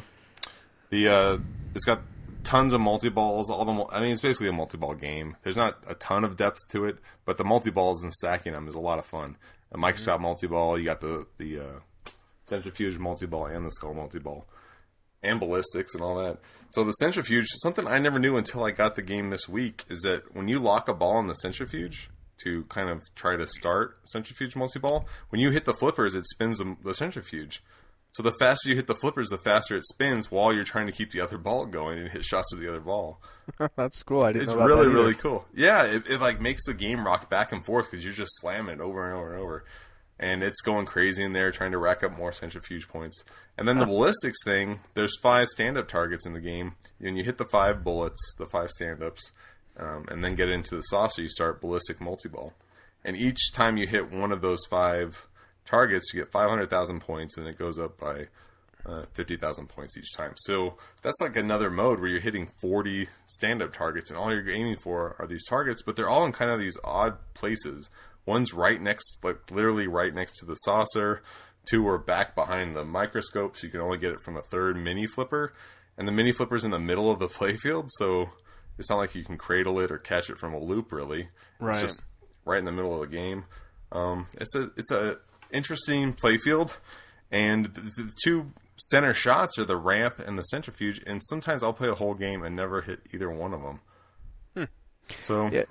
the uh, it's got tons of multi balls. All the I mean, it's basically a multi ball game. There's not a ton of depth to it, but the multi balls and stacking them is a lot of fun. A Mike Scott mm-hmm. multi ball. You got the the uh, centrifuge multi ball and the skull multi ball. And ballistics and all that. So the centrifuge, something I never knew until I got the game this week, is that when you lock a ball in the centrifuge to kind of try to start centrifuge multi-ball, when you hit the flippers, it spins the, the centrifuge. So the faster you hit the flippers, the faster it spins while you're trying to keep the other ball going and hit shots with the other ball. That's cool. I didn't it's know about really, that really cool. Yeah, it, it like makes the game rock back and forth because you're just slamming it over and over and over. And it's going crazy in there, trying to rack up more centrifuge points. And then the ballistics thing, there's five stand-up targets in the game. And you hit the five bullets, the five stand-ups, um, and then get into the saucer, you start ballistic multi-ball. And each time you hit one of those five targets, you get five hundred thousand points, and it goes up by uh, fifty thousand points each time. So that's like another mode where you're hitting forty stand-up targets, and all you're aiming for are these targets, but they're all in kind of these odd places. One's right next, like literally right next to the saucer. Two are back behind the microscope, so you can only get it from a third mini flipper. And the mini flipper's in the middle of the playfield, so it's not like you can cradle it or catch it from a loop, really. Right. It's just right in the middle of the game. Um, it's a it's a interesting playfield, and the, the two center shots are the ramp and the centrifuge. And sometimes I'll play a whole game and never hit either one of them. Hmm. So, yeah.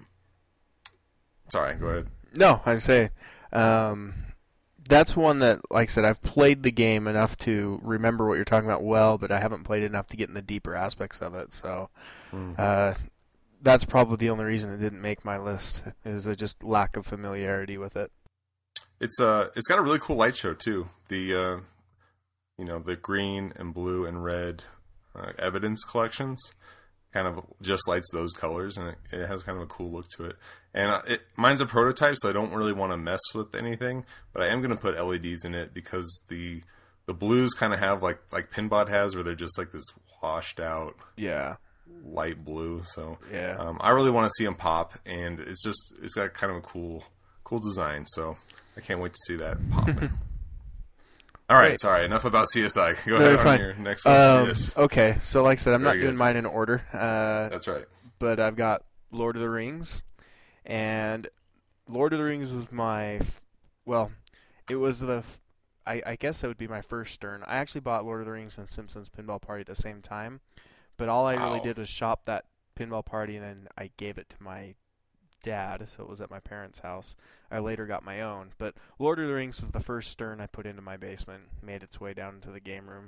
Sorry, go ahead. No, I say um, that's one that, like I said, I've played the game enough to remember what you're talking about well, but I haven't played enough to get in the deeper aspects of it. So, mm-hmm. uh, that's probably the only reason it didn't make my list, is a just lack of familiarity with it. It's uh, it's got a really cool light show too. The uh, you know, the green and blue and red uh, evidence collections kind of just lights those colors, and it, it has kind of a cool look to it. And uh, it, mine's a prototype, so I don't really want to mess with anything, but I am going to put L E Ds in it because the the blues kind of have like like Pinbot has, where they're just like this washed out Yeah. light blue. So Yeah. um, I really want to see them pop, and it's just it's got kind of a cool cool design. So I can't wait to see that popping. All right, Great. sorry, enough about C S I. Go Very ahead on fine. your next one. Um, Yes. Okay, so like I said, I'm Very not doing good. mine in order. Uh, That's right. but I've got Lord of the Rings, and Lord of the Rings was my, well, it was the, I, I guess that would be my first turn. I actually bought Lord of the Rings and Simpsons Pinball Party at the same time, but all I really Wow. did was shop that pinball party, and then I gave it to my dad, so it was at my parents' house. I later got my own, but Lord of the Rings was the first Stern I put into my basement, made its way down into the game room,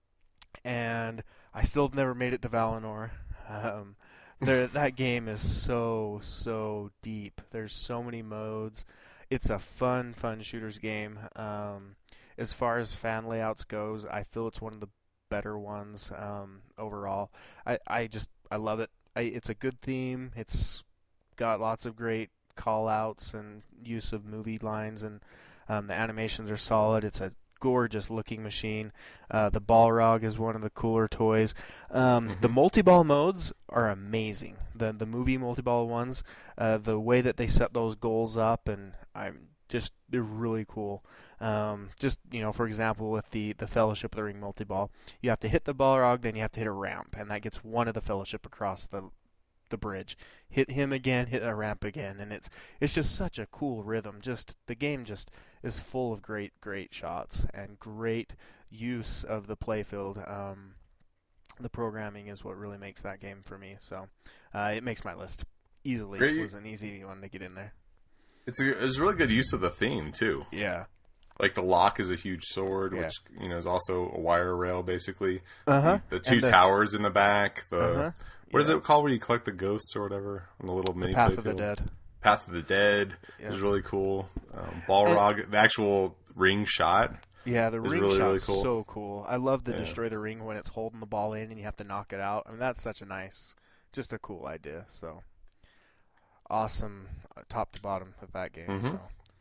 and I still have never made it to Valinor. Um, there, that game is so, so deep. There's so many modes. It's a fun, fun shooters game. Um, as far as fan layouts goes, I feel it's one of the better ones um, overall. I, I just, I love it. I, it's a good theme. It's got lots of great call-outs and use of movie lines, and um, the animations are solid. It's a gorgeous looking machine. Uh, the Balrog is one of the cooler toys. Um, Mm-hmm. The multi-ball modes are amazing. The the movie multi-ball ones, uh, the way that they set those goals up, and I'm just they're really cool. Um, just you know, for example, with the the Fellowship of the Ring multi-ball, you have to hit the Balrog, then you have to hit a ramp, and that gets one of the Fellowship across the the bridge. Hit him again, hit a ramp again, and it's it's just such a cool rhythm. Just the game just is full of great great shots and great use of the playfield. Um, the programming is what really makes that game for me. So uh, it makes my list easily. Great. It was an easy one to get in there. It's a, it's really good use of the theme too. Yeah. Like the lock is a huge sword, Yeah. which you know is also a wire rail basically. Uh huh. The two And the- towers in the back. The Uh-huh. what is Yeah. it called where you collect the ghosts or whatever on the little mini Path of the playfield? Dead. Path of the Dead Yeah. is really cool. Um, Balrog, the actual ring shot. Yeah, the It's ring really, shot's really cool. so cool. I love the Yeah. destroy the ring when it's holding the ball in and you have to knock it out. I mean, that's such a nice, just a cool idea. So awesome, uh, top to bottom with that game. Mhm. So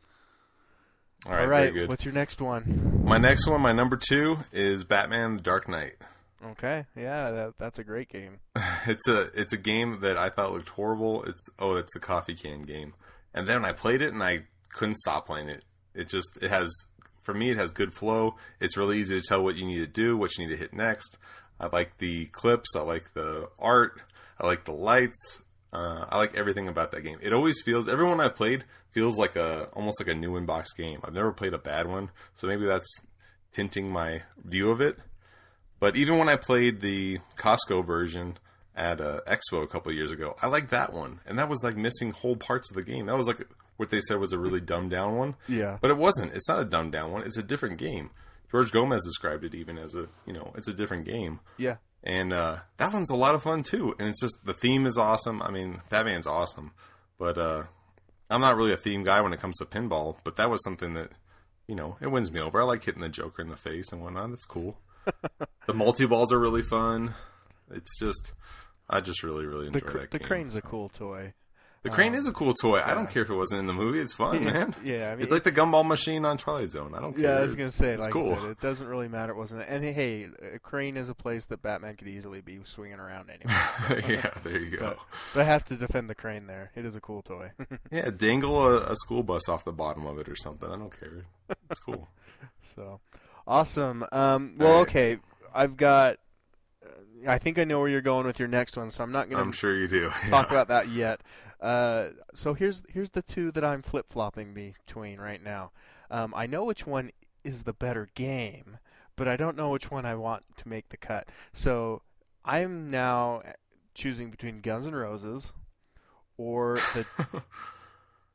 All right, all right, very good. what's your next one? My next one, my number two, is Batman: The Dark Knight. Okay, yeah, that, that's a great game. It's a it's a game that I thought looked horrible. It's oh, it's a coffee can game. And then I played it and I couldn't stop playing it. It just it has for me it has good flow. It's really easy to tell what you need to do, what you need to hit next. I like the clips. I like the art. I like the lights. Uh, I like everything about that game. It always feels everyone I've played feels like a almost like a new in-box game. I've never played a bad one, so maybe that's tinting my view of it. But even when I played the Costco version at uh, Expo a couple of years ago, I liked that one, and that was like missing whole parts of the game. That was like what they said was a really dumbed down one. Yeah. But it wasn't. It's not a dumbed down one. It's a different game. George Gomez described it even as a you know it's a different game. Yeah, And uh, that one's a lot of fun too. And it's just the theme is awesome. I mean, Batman's awesome, but uh, I'm not really a theme guy when it comes to pinball. But that was something that you know it wins me over. I like hitting the Joker in the face and whatnot. That's cool. The multi balls are really fun. It's just, I just really really enjoy the cr- that the game. crane's a cool toy. The crane um, is a cool toy. I don't care if it wasn't in the movie. It's fun, man. Yeah, I mean, It's like the gumball machine on Twilight Zone. I don't care. yeah, I was gonna It's- say, it's like cool. I said, it doesn't really matter. It wasn't, and hey, a crane is a place that Batman could easily be swinging around anyway. Yeah, there you go. But, but I have to defend the crane there. It is a cool toy. Yeah, dangle a, a school bus off the bottom of it or something. I don't care. It's cool. So awesome. Um, well, Alright. okay, I've got. I think I know where you're going with your next one, so I'm not going I'm to sure you do. talk Yeah. about that yet. Uh, so here's here's the two that I'm flip flopping between right now. Um, I know which one is the better game, but I don't know which one I want to make the cut. So I'm now choosing between Guns N' Roses or the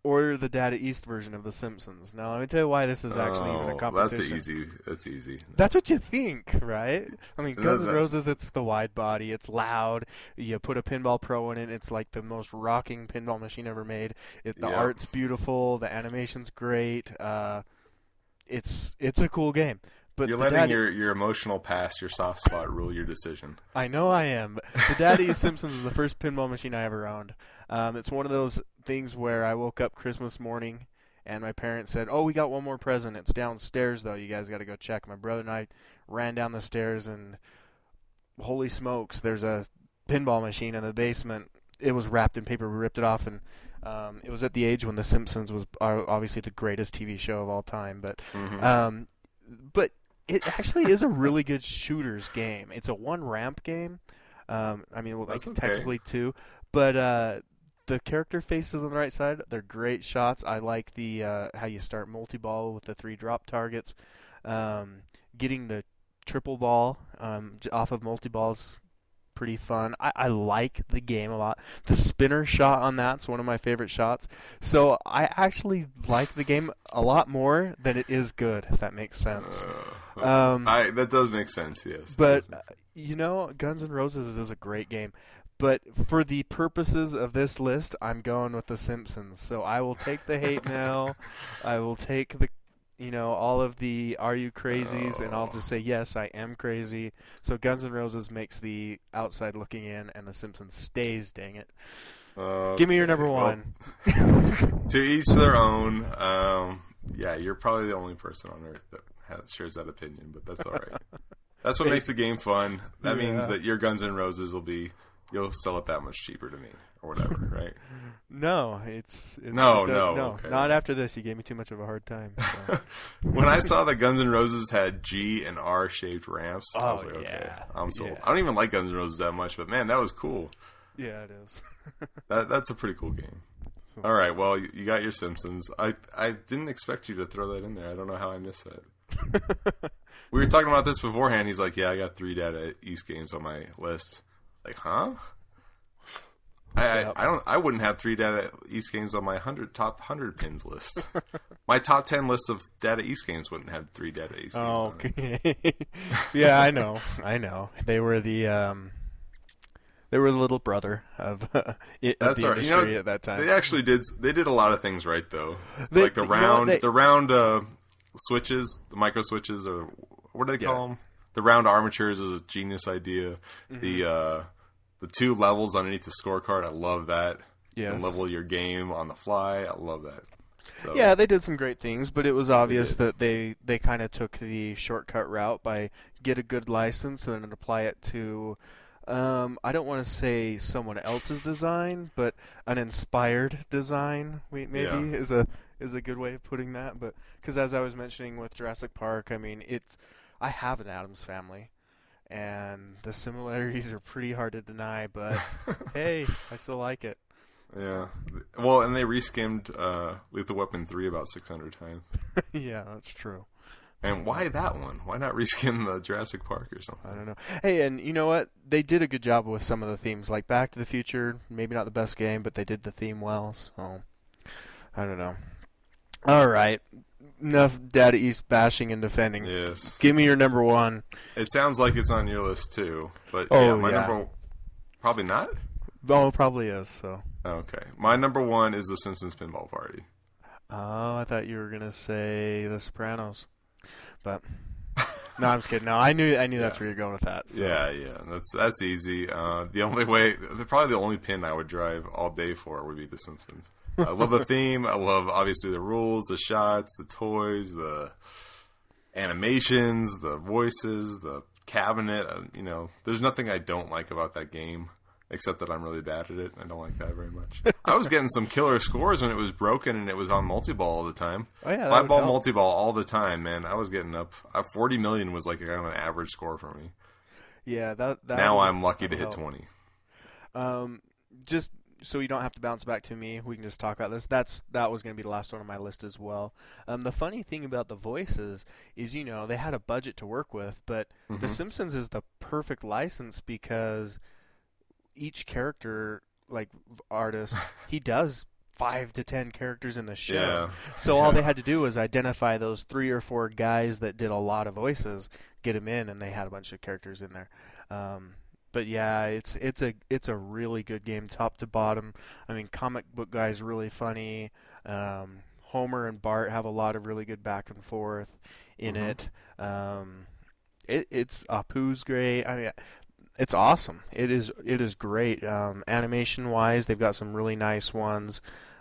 or the Data East version of The Simpsons. Now, let me tell you why this is actually oh, even a competition. That's easy. That's easy. That's what you think, right? I mean, Guns N' that, Roses, it's the wide body, it's loud. You put a Pinball Pro in it, it's like the most rocking pinball machine ever made. It, the yep. art's beautiful, the animation's great. Uh, it's it's a cool game. But You're letting Daddy, your, your emotional past, your soft spot, rule your decision. I know I am. But the Daddy Simpsons is the first pinball machine I ever owned. Um, it's one of those things where I woke up Christmas morning and my parents said, "Oh, we got one more present. It's downstairs, though. You guys got to go check." My brother and I ran down the stairs, and holy smokes, there's a pinball machine in the basement. It was wrapped in paper. We ripped it off, and um, it was at the age when The Simpsons was obviously the greatest T V show of all time. But, Mm-hmm. um, but it actually is a really good shooters game. It's a one ramp game. Um, I mean, well, like That's okay. technically two, but uh, the character faces on the right side, they're great shots. I like the uh, how you start multi-ball with the three drop targets. Um, getting the triple ball um, off of multi-balls pretty fun. I, I like the game a lot. The spinner shot on that's one of my favorite shots. So I actually like the game a lot more than it is good, if that makes sense. Uh, Um, I, that does make sense, yes. But, uh, you know, Guns N' Roses is a great game. But for the purposes of this list, I'm going with The Simpsons. So I will take the hate mail. I will take the, you know, all of the "Are you crazies?" and I'll just say, yes, I am crazy. So Guns N' Roses makes the outside looking in, and The Simpsons stays, dang it. Okay. Give me your number one. Well, to each their own. Um, yeah, you're probably the only person on earth that has, shares that opinion, but that's all right. That's what makes the game fun. That Yeah. means that your Guns N' Roses will be, you'll sell it that much cheaper to me, or whatever, right? No, it's, it's No, it does- no, no, okay. not after this. You gave me too much of a hard time. So. When I saw that Guns N' Roses had G and R shaped ramps, I was Oh, like, okay, yeah. I'm sold. Yeah. I don't even like Guns N' Roses that much, but man, that was cool. Yeah, it is. That that's a pretty cool game. So- All right, well, you, you got your Simpsons. I I didn't expect you to throw that in there. I don't know how I missed that. We were talking about this beforehand. He's like, "Yeah, I got three Data East games on my list." Like, huh? I, Yep. I I don't I wouldn't have three Data East games on my hundred top hundred pins list. My top ten list of Data East games wouldn't have three Data East games. Oh, on it. okay. Yeah, I know. I know. They were the um, they were the little brother of, uh, it, of That's the all right. You industry know, at that time. They actually did. They did a lot of things right, though. They- like the you know what, round, they- the round uh, switches, the micro switches, or what do they call Yeah. them? The round armatures is a genius idea. Mm-hmm. The uh, the two levels underneath the scorecard, I love that. Yes. And level your game on the fly, I love that. So, Yeah, they did some great things, but it was obvious did. that they, they kind of took the shortcut route by get a good license and then apply it to, um, I don't want to say someone else's design, but an inspired design. We, maybe Yeah. is a is a good way of putting that. But because as I was mentioning with Jurassic Park, I mean, it's I have an Addams Family, and the similarities are pretty hard to deny. But hey, I still like it. Yeah. Well, and they reskimmed uh, Lethal Weapon three about six hundred times. Yeah, that's true. And why that one? Why not reskin the Jurassic Park or something? I don't know. Hey, and you know what? They did a good job with some of the themes, like Back to the Future. Maybe not the best game, but they did the theme well. So I don't know. All right, enough Data East bashing and defending. Yes. Give me your number one. It sounds like it's on your list too, but Oh, yeah, my yeah. number probably not. Oh, it probably is. So. Okay, my number one is The Simpsons Pinball Party. Oh, I thought you were gonna say The Sopranos, but no, I'm just kidding. No, I knew I knew that's Yeah. where you're going with that. So. Yeah, yeah, that's that's easy. Uh, the only way, the, probably the only pin I would drive all day for would be The Simpsons. I love the theme. I love obviously the rules, the shots, the toys, the animations, the voices, the cabinet. Uh, you know, there's nothing I don't like about that game. Except that I'm really bad at it. I don't like that very much. I was getting some killer scores when it was broken and it was on multi-ball all the time. Oh yeah, that Five would ball help. multi-ball all the time, man. I was getting up. Uh, forty million was like kind of an average score for me. Yeah, that. that Now would- I'm lucky that to would hit help. twenty. Um, just so you don't have to bounce back to me, we can just talk about this. That's that was going to be the last one on my list as well. Um, the funny thing about the voices is, you know, they had a budget to work with, but The Mhm. Simpsons is the perfect license because each character, like artist, he does five to ten characters in the show. Yeah. So yeah. all they had to do was identify those three or four guys that did a lot of voices, get them in, and they had a bunch of characters in there. Um, but yeah, it's it's a it's a really good game, top to bottom. I mean, comic book guy's really funny. Um, Homer and Bart have a lot of really good back and forth in mm-hmm. it. Um, it it's Apu's great. I mean, it's awesome. It is it is great. Um, animation wise, they've got some really nice ones.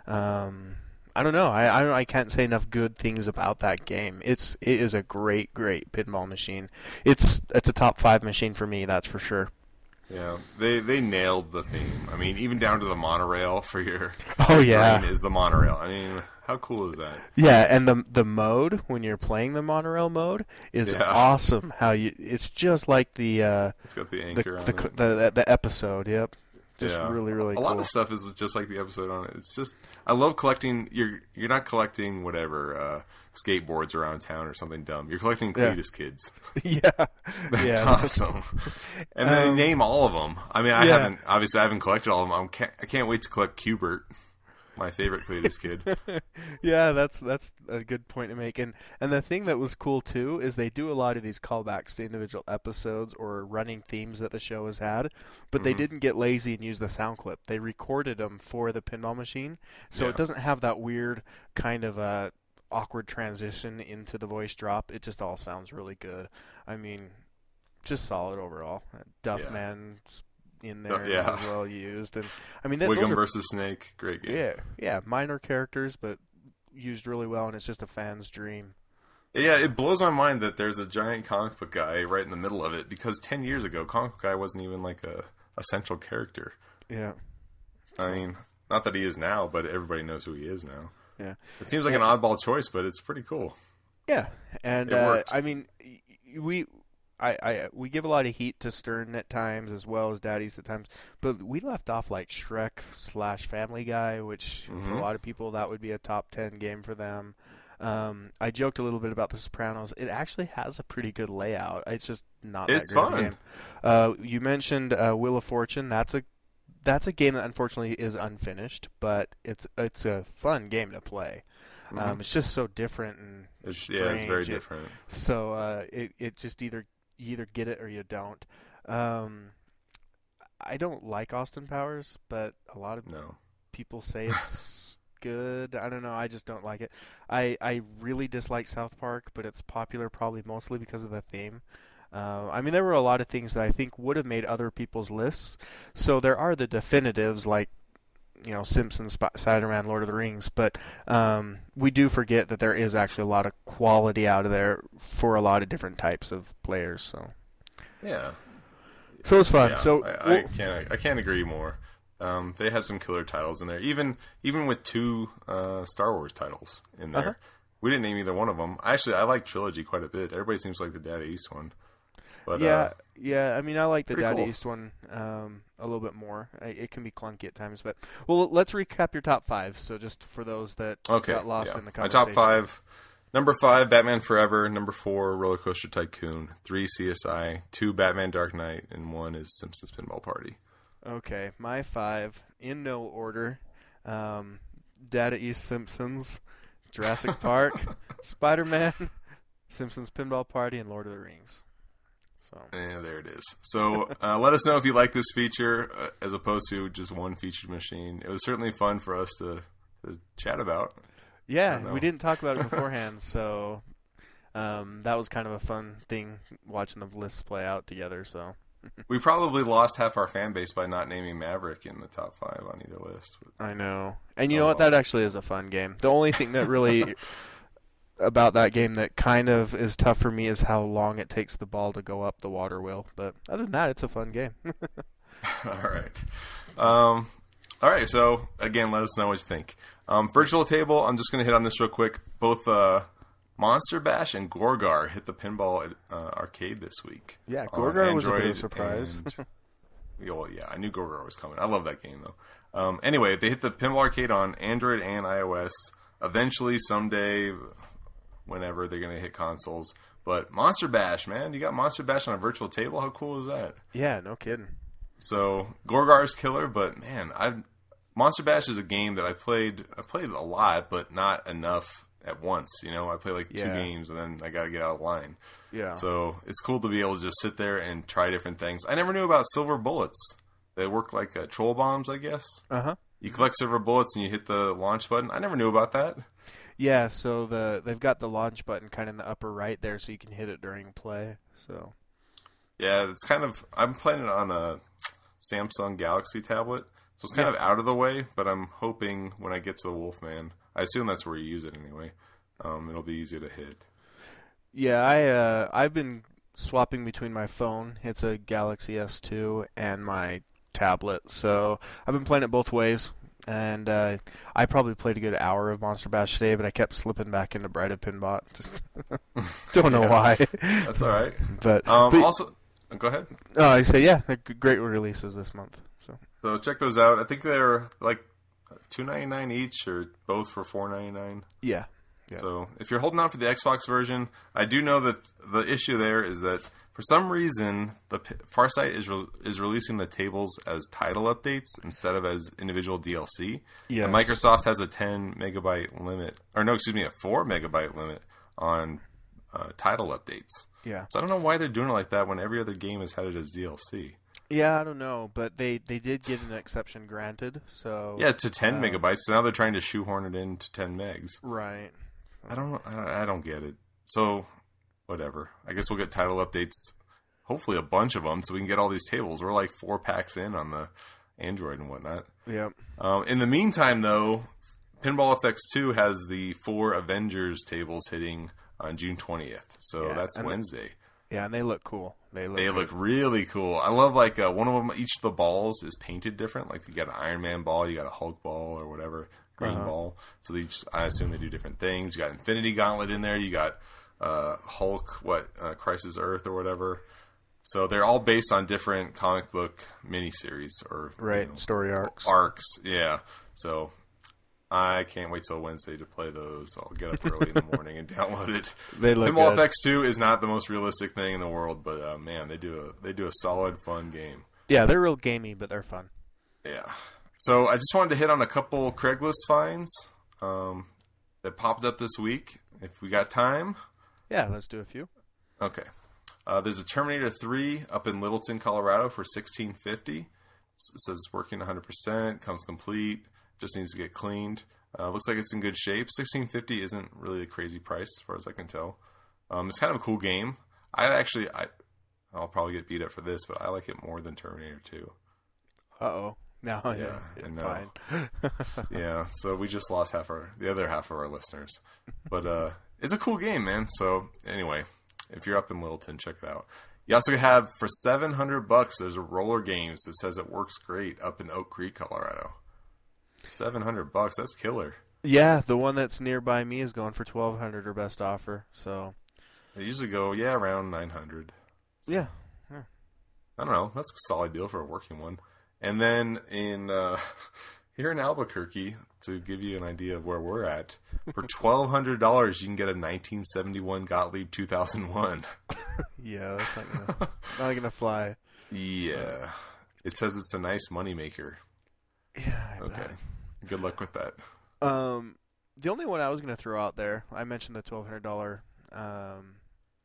Um, I don't know. I I, don't, I can't say enough good things about that game. It's it is a great great pinball machine. It's it's a top five machine for me. That's for sure. Yeah, they they nailed the theme. I mean, even down to the monorail for your oh yeah is the monorail. I mean, how cool is that? Yeah, and the the mode when you're playing the monorail mode is yeah. awesome. How you it's just like the uh, it's got the anchor the on the, it. The, the the episode. Yep, just yeah. really really. A cool. lot of stuff is just like the episode on it. It's just I love collecting. You're you're not collecting whatever uh, skateboards around town or something dumb. You're collecting Cletus yeah. kids. yeah, that's yeah. awesome. And then um, they name all of them. I mean, I yeah. haven't obviously I haven't collected all of them. I'm can't, I can't wait to collect Q*bert. My favorite Cletus kid. yeah, that's that's a good point to make. And and the thing that was cool too is they do a lot of these callbacks to individual episodes or running themes that the show has had, but mm-hmm. they didn't get lazy and use the sound clip. They recorded them for the pinball machine, so yeah. it doesn't have that weird kind of uh, awkward transition into the voice drop. It just all sounds really good. I mean, just solid overall. Duffman's in there yeah. as well used, and I mean that, Wiggum those are, versus Snake, great game. Yeah, yeah, minor characters, but used really well, and it's just a fan's dream. Yeah, it blows my mind that there's a giant comic book guy right in the middle of it, because ten years ago, comic book guy wasn't even like a, a central character. Yeah. I mean, not that he is now, but everybody knows who he is now. Yeah. It seems like and, an oddball choice, but it's pretty cool. Yeah, and it uh, I mean, we... I, I we give a lot of heat to Stern at times as well as Daddies at times, but we left off like Shrek slash Family Guy, which mm-hmm. for a lot of people that would be a top ten game for them. Um, I joked a little bit about The Sopranos. It actually has a pretty good layout. It's just not it's that great fun. of a game. Uh, you mentioned uh, Wheel of Fortune. That's a that's a game that unfortunately is unfinished, but it's it's a fun game to play. Mm-hmm. Um, it's just so different and it's, strange. Yeah, it's very it, different. So uh, it it just either you either get it or you don't. Um, I don't like Austin Powers, but a lot of no. people say it's good. I don't know. I just don't like it. I, I really dislike South Park, but it's popular probably mostly because of the theme. Uh, I mean, there were a lot of things that I think would have made other people's lists. So there are the definitives like, you know, Simpsons, Sp- Spider-Man, Lord of the Rings, but um, we do forget that there is actually a lot of quality out of there for a lot of different types of players. So yeah, so it's fun. Yeah, so I, I we'll, can't I can't agree more. Um, they had some killer titles in there, even even with two uh, Star Wars titles in there. Uh-huh. We didn't name either one of them. Actually, I like Trilogy quite a bit. Everybody seems to like the Data East one. But, yeah, uh, yeah. I mean, I like the Data cool. East one um, a little bit more. I, it can be clunky at times, but well, let's recap your top five. So just for those that okay, got lost yeah. in the My conversation. top five: number five, Batman Forever; number four, Roller Coaster Tycoon; three, C S I; two, Batman Dark Knight; and one is Simpsons Pinball Party. Okay, my five in no order: um, Data East Simpsons, Jurassic Park, Spider-Man, Simpsons Pinball Party, and Lord of the Rings. So yeah, there it is. So uh, let us know if you like this feature uh, as opposed to just one featured machine. It was certainly fun for us to, to chat about. Yeah, we didn't talk about it beforehand, so um, that was kind of a fun thing watching the lists play out together. So we probably lost half our fan base by not naming Maverick in the top five on either list. I know, and you oh, know what? That actually is a fun game. The only thing that really about that game that kind of is tough for me is how long it takes the ball to go up the water wheel. But other than that, it's a fun game. All right. Um, all right. So, again, let us know what you think. Um, virtual table, I'm just going to hit on this real quick. Both uh, Monster Bash and Gorgar hit the Pinball uh, Arcade this week. Yeah, Gorgar was a bit of a surprise. And, well, yeah, I knew Gorgar was coming. I love that game, though. Um, anyway, they hit the Pinball Arcade on Android and iOS. Eventually, someday, whenever they're going to hit consoles. But Monster Bash, man. You got Monster Bash on a virtual table? How cool is that? Yeah, no kidding. So, Gorgar's killer, but, man, I've Monster Bash is a game that I played. I played a lot, but not enough at once. You know, I play like two Yeah. games and then I got to get out of line. Yeah. So it's cool to be able to just sit there and try different things. I never knew about silver bullets. They work like uh, troll bombs, I guess. Uh huh. You collect silver bullets and you hit the launch button. I never knew about that. Yeah. So the they've got the launch button kind of in the upper right there, so you can hit it during play. So. Yeah, it's kind of. I'm playing it on a Samsung Galaxy tablet, so it's kind Yeah. of out of the way. But I'm hoping when I get to the Wolfman, I assume that's where you use it anyway. Um, it'll be easy to hit. Yeah, I uh, I've been swapping between my phone. It's a Galaxy S two and my tablet, so I've been playing it both ways. And uh, I probably played a good hour of Monster Bash today, but I kept slipping back into Bride of Pinbot. Just don't know Yeah. why. That's all right. But, Um, but also, go ahead. oh, I say yeah, they're g- great releases this month. So So check those out. I think they're like two ninety-nine each, or both for four ninety-nine. yeah, Yeah. So if you're holding out for the Xbox version, I do know that the issue there is that for some reason the P- Farsight is re- is releasing the tables as title updates instead of as individual D L C. Yes. And Microsoft has a ten megabyte limit, or no, excuse me, a four megabyte limit on uh, title updates. yeah, So I don't know why they're doing it like that when every other game is headed as D L C. yeah. I don't know, but they, they did get an exception granted. So Yeah, to ten uh, megabytes. So now they're trying to shoehorn it into ten megs. right. I don't know. I don't, I don't get it. So, whatever. I guess we'll get title updates. Hopefully, a bunch of them, so we can get all these tables. We're like four packs in on the Android and whatnot. Yep. Um, in the meantime, though, Pinball F X two has the four Avengers tables hitting on June twentieth. So Yeah, that's and Wednesday. Yeah, and they look cool. They look. They good. look really cool. I love like uh, one of them. Each of the balls is painted different. Like you got an Iron Man ball, you got a Hulk ball, or whatever, green Uh-huh. ball. So they just, I assume they do different things. You got Infinity Gauntlet in there. You got uh, Hulk, what uh, Crisis Earth or whatever. So they're all based on different comic book miniseries or right you know, story arcs. arcs. Yeah. So I can't wait till Wednesday to play those. I'll get up early in the morning and download it. They look Pinball good. F X two is not the most realistic thing in the world, but uh, man, they do a they do a solid, fun game. Yeah, they're real gamey, but they're fun. Yeah. So I just wanted to hit on a couple Craigslist finds um, that popped up this week. If we got time, Yeah, let's do a few. okay. Uh, there's a Terminator three up in Littleton, Colorado for sixteen fifty. It says it's working one hundred percent, comes complete, just needs to get cleaned. Uh, looks like it's in good shape. sixteen fifty isn't really a crazy price as far as I can tell. Um, it's kind of a cool game. I actually, I, I'll probably get beat up for this, but I like it more than Terminator two. Uh oh. No, yeah, Yeah, it's I know. fine. Yeah, so we just lost half our the other half of our listeners, but uh, it's a cool game, man. So anyway, if you're up in Littleton, check it out. You also have for seven hundred bucks. There's a Roller Games that says it works great up in Oak Creek, Colorado. Seven hundred bucks. That's killer. Yeah, the one that's nearby me is going for twelve hundred or best offer. So They usually go yeah around nine hundred. yeah, I don't know. That's a solid deal for a working one. And then in uh, here in Albuquerque, to give you an idea of where we're at, for twelve hundred dollars you can get a nineteen seventy-one Gottlieb two thousand one. yeah, that's not gonna not gonna fly. Yeah, it says it's a nice moneymaker. Yeah. I Okay, bet. good luck with that. Um, the only one I was gonna throw out there, I mentioned the twelve hundred dollar um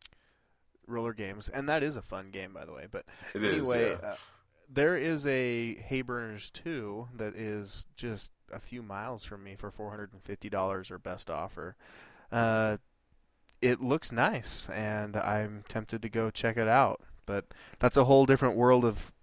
Roller Games, and that is a fun game, by the way. But It is. anyway, Yeah. uh, there is a Hayburners two that is just a few miles from me for four hundred fifty dollars or best offer. Uh, it looks nice, and I'm tempted to go check it out. But that's a whole different world of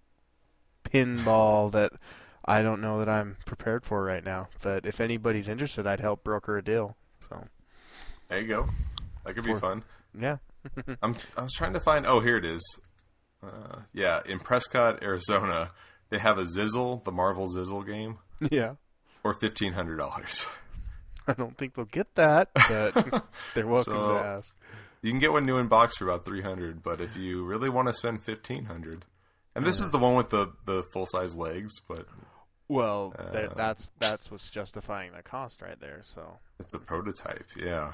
pinball that I don't know that I'm prepared for right now. But if anybody's interested, I'd help broker a deal. So There you go. That could For- be fun. yeah, I'm. I was trying to find. Oh, here it is. Uh, yeah, in Prescott, Arizona, they have a Zizzle, the Marvel Zizzle game, yeah. for fifteen hundred dollars. I don't think they'll get that, but they're welcome So- to ask. You can get one new in box for about three hundred, but if you really want to spend fifteen hundred, and this is the one with the, the full size legs, but Well, Uh, that, that's that's what's justifying the cost right there. So it's a prototype. Yeah.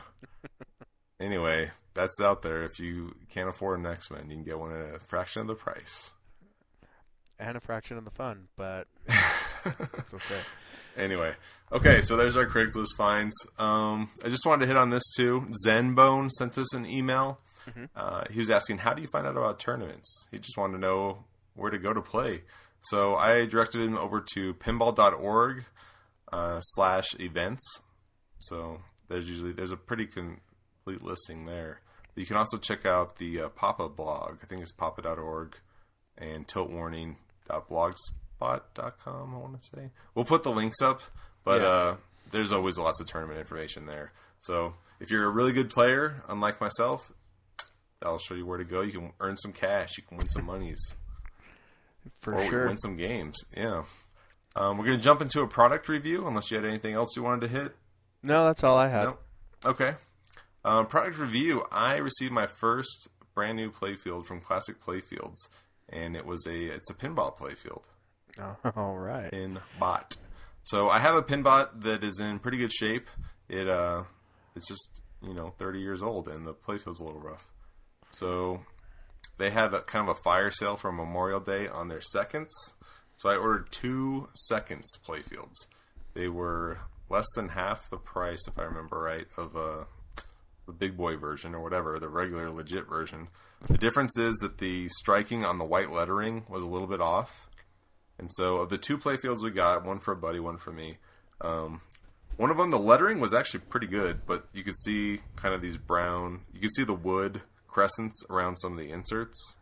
Anyway, that's out there. If you can't afford an X-Men, you can get one at a fraction of the price. and a fraction of the fun, but That's okay. Anyway, okay, so there's our Craigslist finds. Um, I just wanted to hit on this too. Zenbone sent us an email. Mm-hmm. Uh, he was asking, how do you find out about tournaments? He just wanted to know where to go to play. So I directed him over to pinball.org uh, slash events. So there's usually there's a pretty complete listing there. You can also check out the uh, Papa blog. I think it's papa dot org and tilt warning dot blogspot dot com, I want to say. We'll put the links up, but yeah. uh, there's always lots of tournament information there. So if you're a really good player, unlike myself, I'll show you where to go. You can earn some cash. You can win some monies. For or sure. win some games. Yeah. Um, we're going to jump into a product review, unless you had anything else you wanted to hit. No, that's all I had. No? Okay. Um, product review. I received my first brand new playfield from Classic Playfields, and it was a it's a pinball playfield. Oh, all right. Pinbot. So I have a pinbot that is in pretty good shape. It uh, it's just you know thirty years old, and the playfield's a little rough. So they had a kind of a fire sale for Memorial Day on their seconds. So I ordered two seconds playfields. They were less than half the price, if I remember right, of uh, the big boy version or whatever, the regular legit version. The difference is that the striking on the white lettering was a little bit off. And so of the two playfields we got, one for a buddy, one for me, um, one of them, the lettering was actually pretty good, but you could see kind of these brown, you could see the wood crescents around some of the inserts.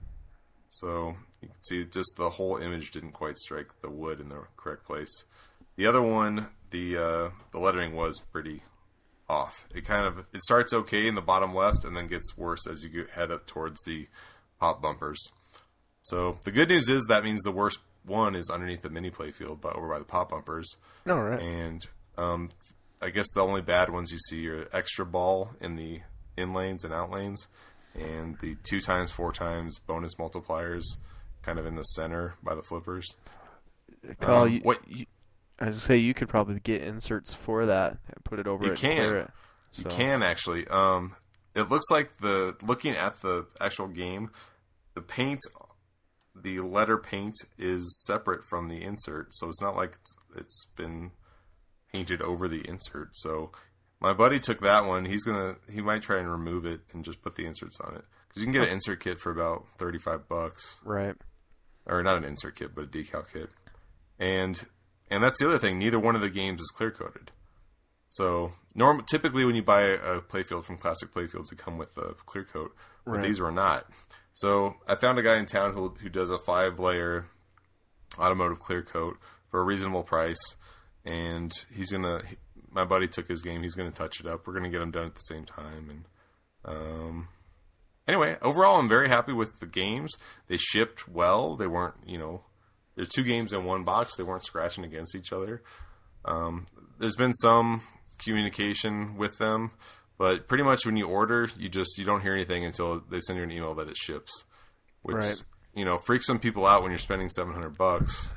So you can see just the whole image didn't quite strike the wood in the correct place. The other one, the uh, the lettering was pretty off. It kind of it starts okay in the bottom left and then gets worse as you get, head up towards the pop bumpers. So the good news is that means the worst one is underneath the mini playfield, but over by the pop bumpers. All right. And um, I guess the only bad ones you see are extra ball in the in lanes and out lanes, and the two times, four times bonus multipliers kind of in the center by the flippers. Carl, um, you, what, you, I was going to say, you could probably get inserts for that and put it over you it can. and clear it. So. You can, actually. Um, it looks like the looking at the actual game, the paint, the letter paint is separate from the insert, so it's not like it's, it's been painted over the insert. So my buddy took that one. He's gonna he might try and remove it and just put the inserts on it, because you can get an insert kit for about thirty-five bucks. Right. Or not an insert kit, but a decal kit. And and that's the other thing. Neither one of the games is clear coated. So norm typically when you buy a playfield from Classic Playfields, they come with a clear coat, but right. these were not. So I found a guy in town who who does a five layer automotive clear coat for a reasonable price, and he's gonna. My buddy took his game. He's gonna touch it up. We're gonna get them done at the same time. And um, anyway, overall, I'm very happy with the games. They shipped well. They weren't, you know, there's two games in one box. They weren't scratching against each other. Um, there's been some communication with them, but pretty much when you order, you just you don't hear anything until they send you an email that it ships, which right. you know freaks some people out when you're spending seven hundred bucks.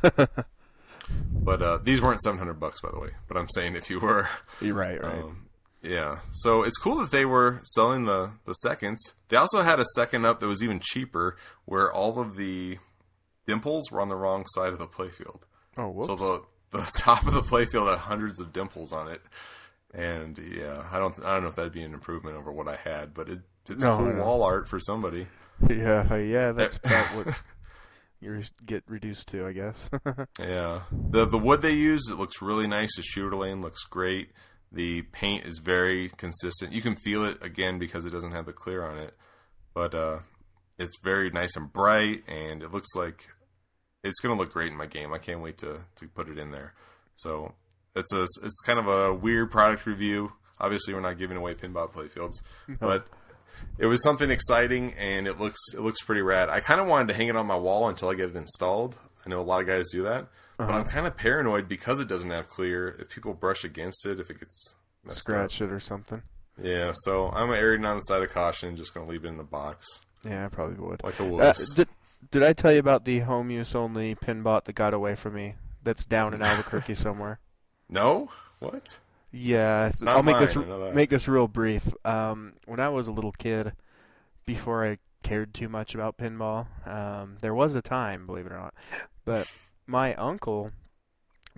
But uh, these weren't seven hundred bucks, by the way. But I'm saying if you were, you're right, right. Um, yeah. So it's cool that they were selling the the seconds. They also had a second up that was even cheaper, where all of the dimples were on the wrong side of the playfield. Oh, whoops. So the the top of the playfield had hundreds of dimples on it. And yeah, I don't, I don't know if that'd be an improvement over what I had, but it, it's no, cool no. wall art for somebody. Yeah, yeah, that's about what you get reduced to, I guess. Yeah, the the wood they use, it looks really nice. The shooter lane looks great. The paint is very consistent. You can feel it again because it doesn't have the clear on it, but uh, it's very nice and bright, and it looks like it's going to look great in my game. I can't wait to to put it in there. So. It's a it's kind of a weird product review. Obviously, we're not giving away pinball playfields, no. But it was something exciting, and it looks it looks pretty rad. I kind of wanted to hang it on my wall until I get it installed. I know a lot of guys do that, uh-huh. but I'm kind of paranoid because it doesn't have clear. If people brush against it, if it gets messed scratch up. it or something. Yeah, so I'm erring on the side of caution. Just going to leave it in the box. Yeah, I probably would. Like a wuss. Uh, did Did I tell you about the home use only pinbot that got away from me? That's down in Albuquerque somewhere. No? What? Yeah, it's not I'll make mine, this I know that. make this real brief. Um, when I was a little kid, before I cared too much about pinball, um, there was a time, believe it or not, but my uncle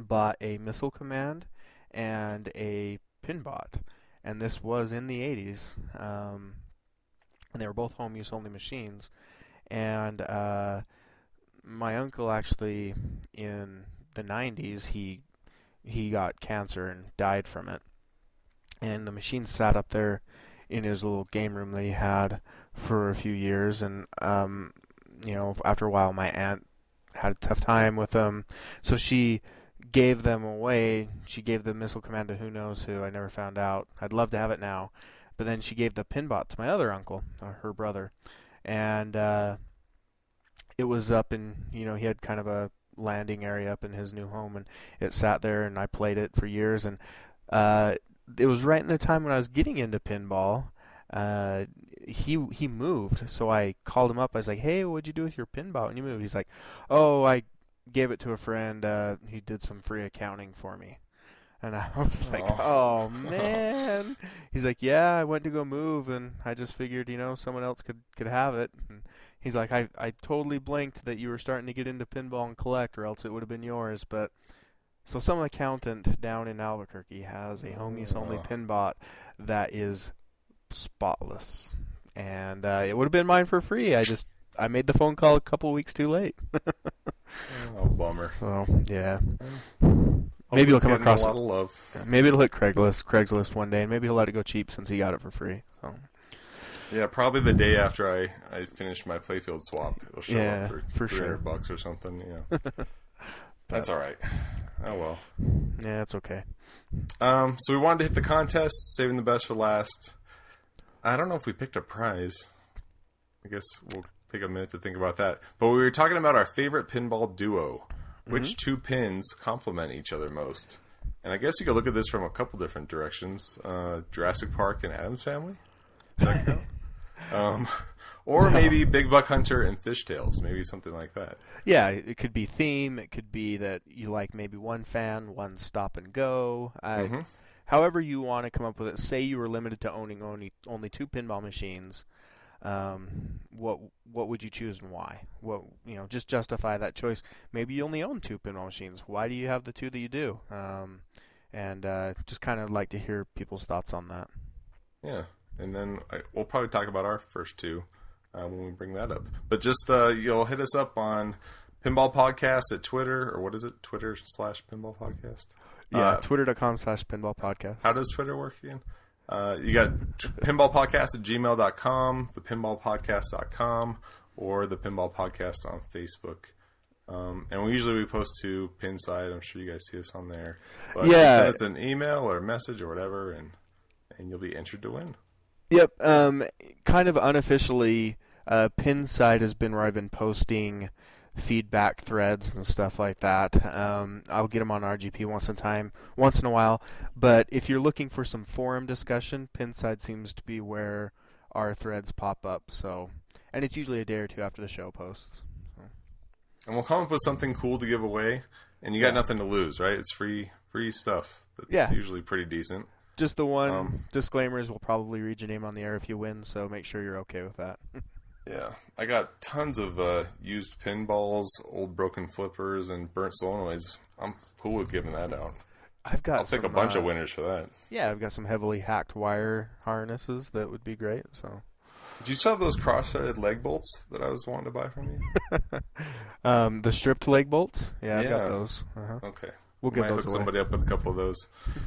bought a Missile Command and a Pinbot, and this was in the eighties, um, and they were both home use only machines. And uh, my uncle actually, in the nineties, he he got cancer and died from it, and the machine sat up there in his little game room that he had for a few years. And um, you know, after a while, my aunt had a tough time with them, so she gave them away. She gave the Missile Command to who knows who. I never found out. I'd love to have it now. But then she gave the Pinbot to my other uncle, uh, her brother. And uh, it was up in, you know, he had kind of a landing area up in his new home, and it sat there, and I played it for years. And uh, it was right in the time when I was getting into pinball. Uh, he he moved, so I called him up. I was like, "Hey, what'd you do with your pinbot when you moved?" He's like, "Oh, I gave it to a friend. Uh, he did some free accounting for me." And I was like, "Oh, oh man." He's like, "Yeah, I went to go move, and I just figured, you know, someone else could, could have it." And he's like, I, I totally blanked that you were starting to get into pinball and collect, or else it would have been yours. But so some accountant down in Albuquerque has a home use only oh. pinbot that is spotless, and uh, it would have been mine for free. I just I made the phone call a couple weeks too late. Oh, bummer. So yeah. Hopefully maybe he'll come across a lot of love. Maybe it'll hit Craigslist, Craigslist one day, and maybe he'll let it go cheap since he got it for free. So. Yeah, probably the day after I, I finish my playfield swap, it'll show yeah, up for, for three hundred sure. bucks or something. Yeah, that's all right. Oh well. Yeah, it's okay. Um, so we wanted to hit the contest, saving the best for last. I don't know if we picked a prize. I guess we'll take a minute to think about that. But we were talking about our favorite pinball duo. Which mm-hmm. two pins complement each other most? And I guess you could look at this from a couple different directions. Uh, Jurassic Park and Addams Family? Does that count? um, or no. maybe Big Buck Hunter and Fishtails. Maybe something like that. Yeah, it could be theme. It could be that you like maybe one fan, one stop and go. I, mm-hmm. However you want to come up with it. Say you were limited to owning only, only two pinball machines. Um, what what would you choose and why? What you know, just justify that choice. Maybe you only own two pinball machines. Why do you have the two that you do? Um, and uh, just kind of like to hear people's thoughts on that. Yeah, and then I, we'll probably talk about our first two uh, when we bring that up. But just uh, you'll hit us up on Pinball Podcast at Twitter, or what is it? Twitter slash Pinball Podcast. Yeah, uh, twitter dot com slash Pinball Podcast. How does Twitter work again? Uh, you got pinballpodcast at gmail dot com, the pinball podcast dot com, or the Pinball Podcast on Facebook. Um, and we usually we post to Pinside. I'm sure you guys see us on there. But yeah. send us an email or a message or whatever, and and you'll be entered to win. Yep. Um, kind of unofficially, uh, Pinside has been where I've been posting feedback threads and stuff like that. Um, I'll get them on R G P once in a time, once in a while. But if you're looking for some forum discussion, Pinside seems to be where our threads pop up. So, and it's usually a day or two after the show posts. So. And we'll come up with something cool to give away, and you got yeah. nothing to lose, right? It's free, free stuff. That's yeah. usually pretty decent. Just the one um, disclaimer is we'll probably read your name on the air if you win, so make sure you're okay with that. Yeah, I got tons of uh, used pinballs, old broken flippers, and burnt solenoids. I'm cool with giving that out. I've got. I'll some, pick a bunch uh, of winners for that. Yeah, I've got some heavily hacked wire harnesses that would be great. So, did you still have those cross-threaded leg bolts that I was wanting to buy from you? um, the stripped leg bolts. Yeah, I've yeah. got those. Uh-huh. Okay, we'll give might those hook away. somebody up with a couple of those.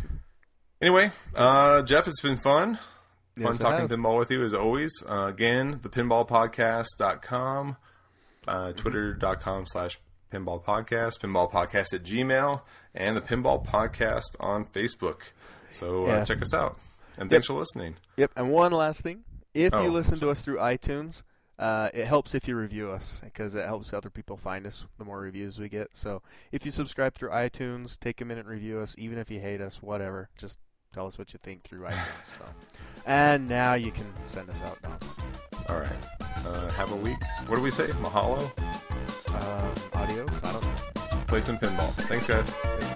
Anyway, uh, Jeff, it's been fun. Fun yes, talking pinball with you as always. Uh, again, the pinball podcast dot com, uh, twitter dot com slash pinball podcast, pinball podcast at Gmail, and the Pinball Podcast on Facebook. So uh, yeah. check us out. And yep. thanks for listening. Yep. And one last thing. If oh, you listen to us through iTunes, uh, it helps if you review us because it helps other people find us the more reviews we get. So if you subscribe through iTunes, take a minute and review us, even if you hate us, whatever. Just tell us what you think through iTunes. So. And now you can send us out now. All right. Uh, have a week. What do we say? Mahalo? Um, adios? I don't know. Play some pinball. Thanks, guys.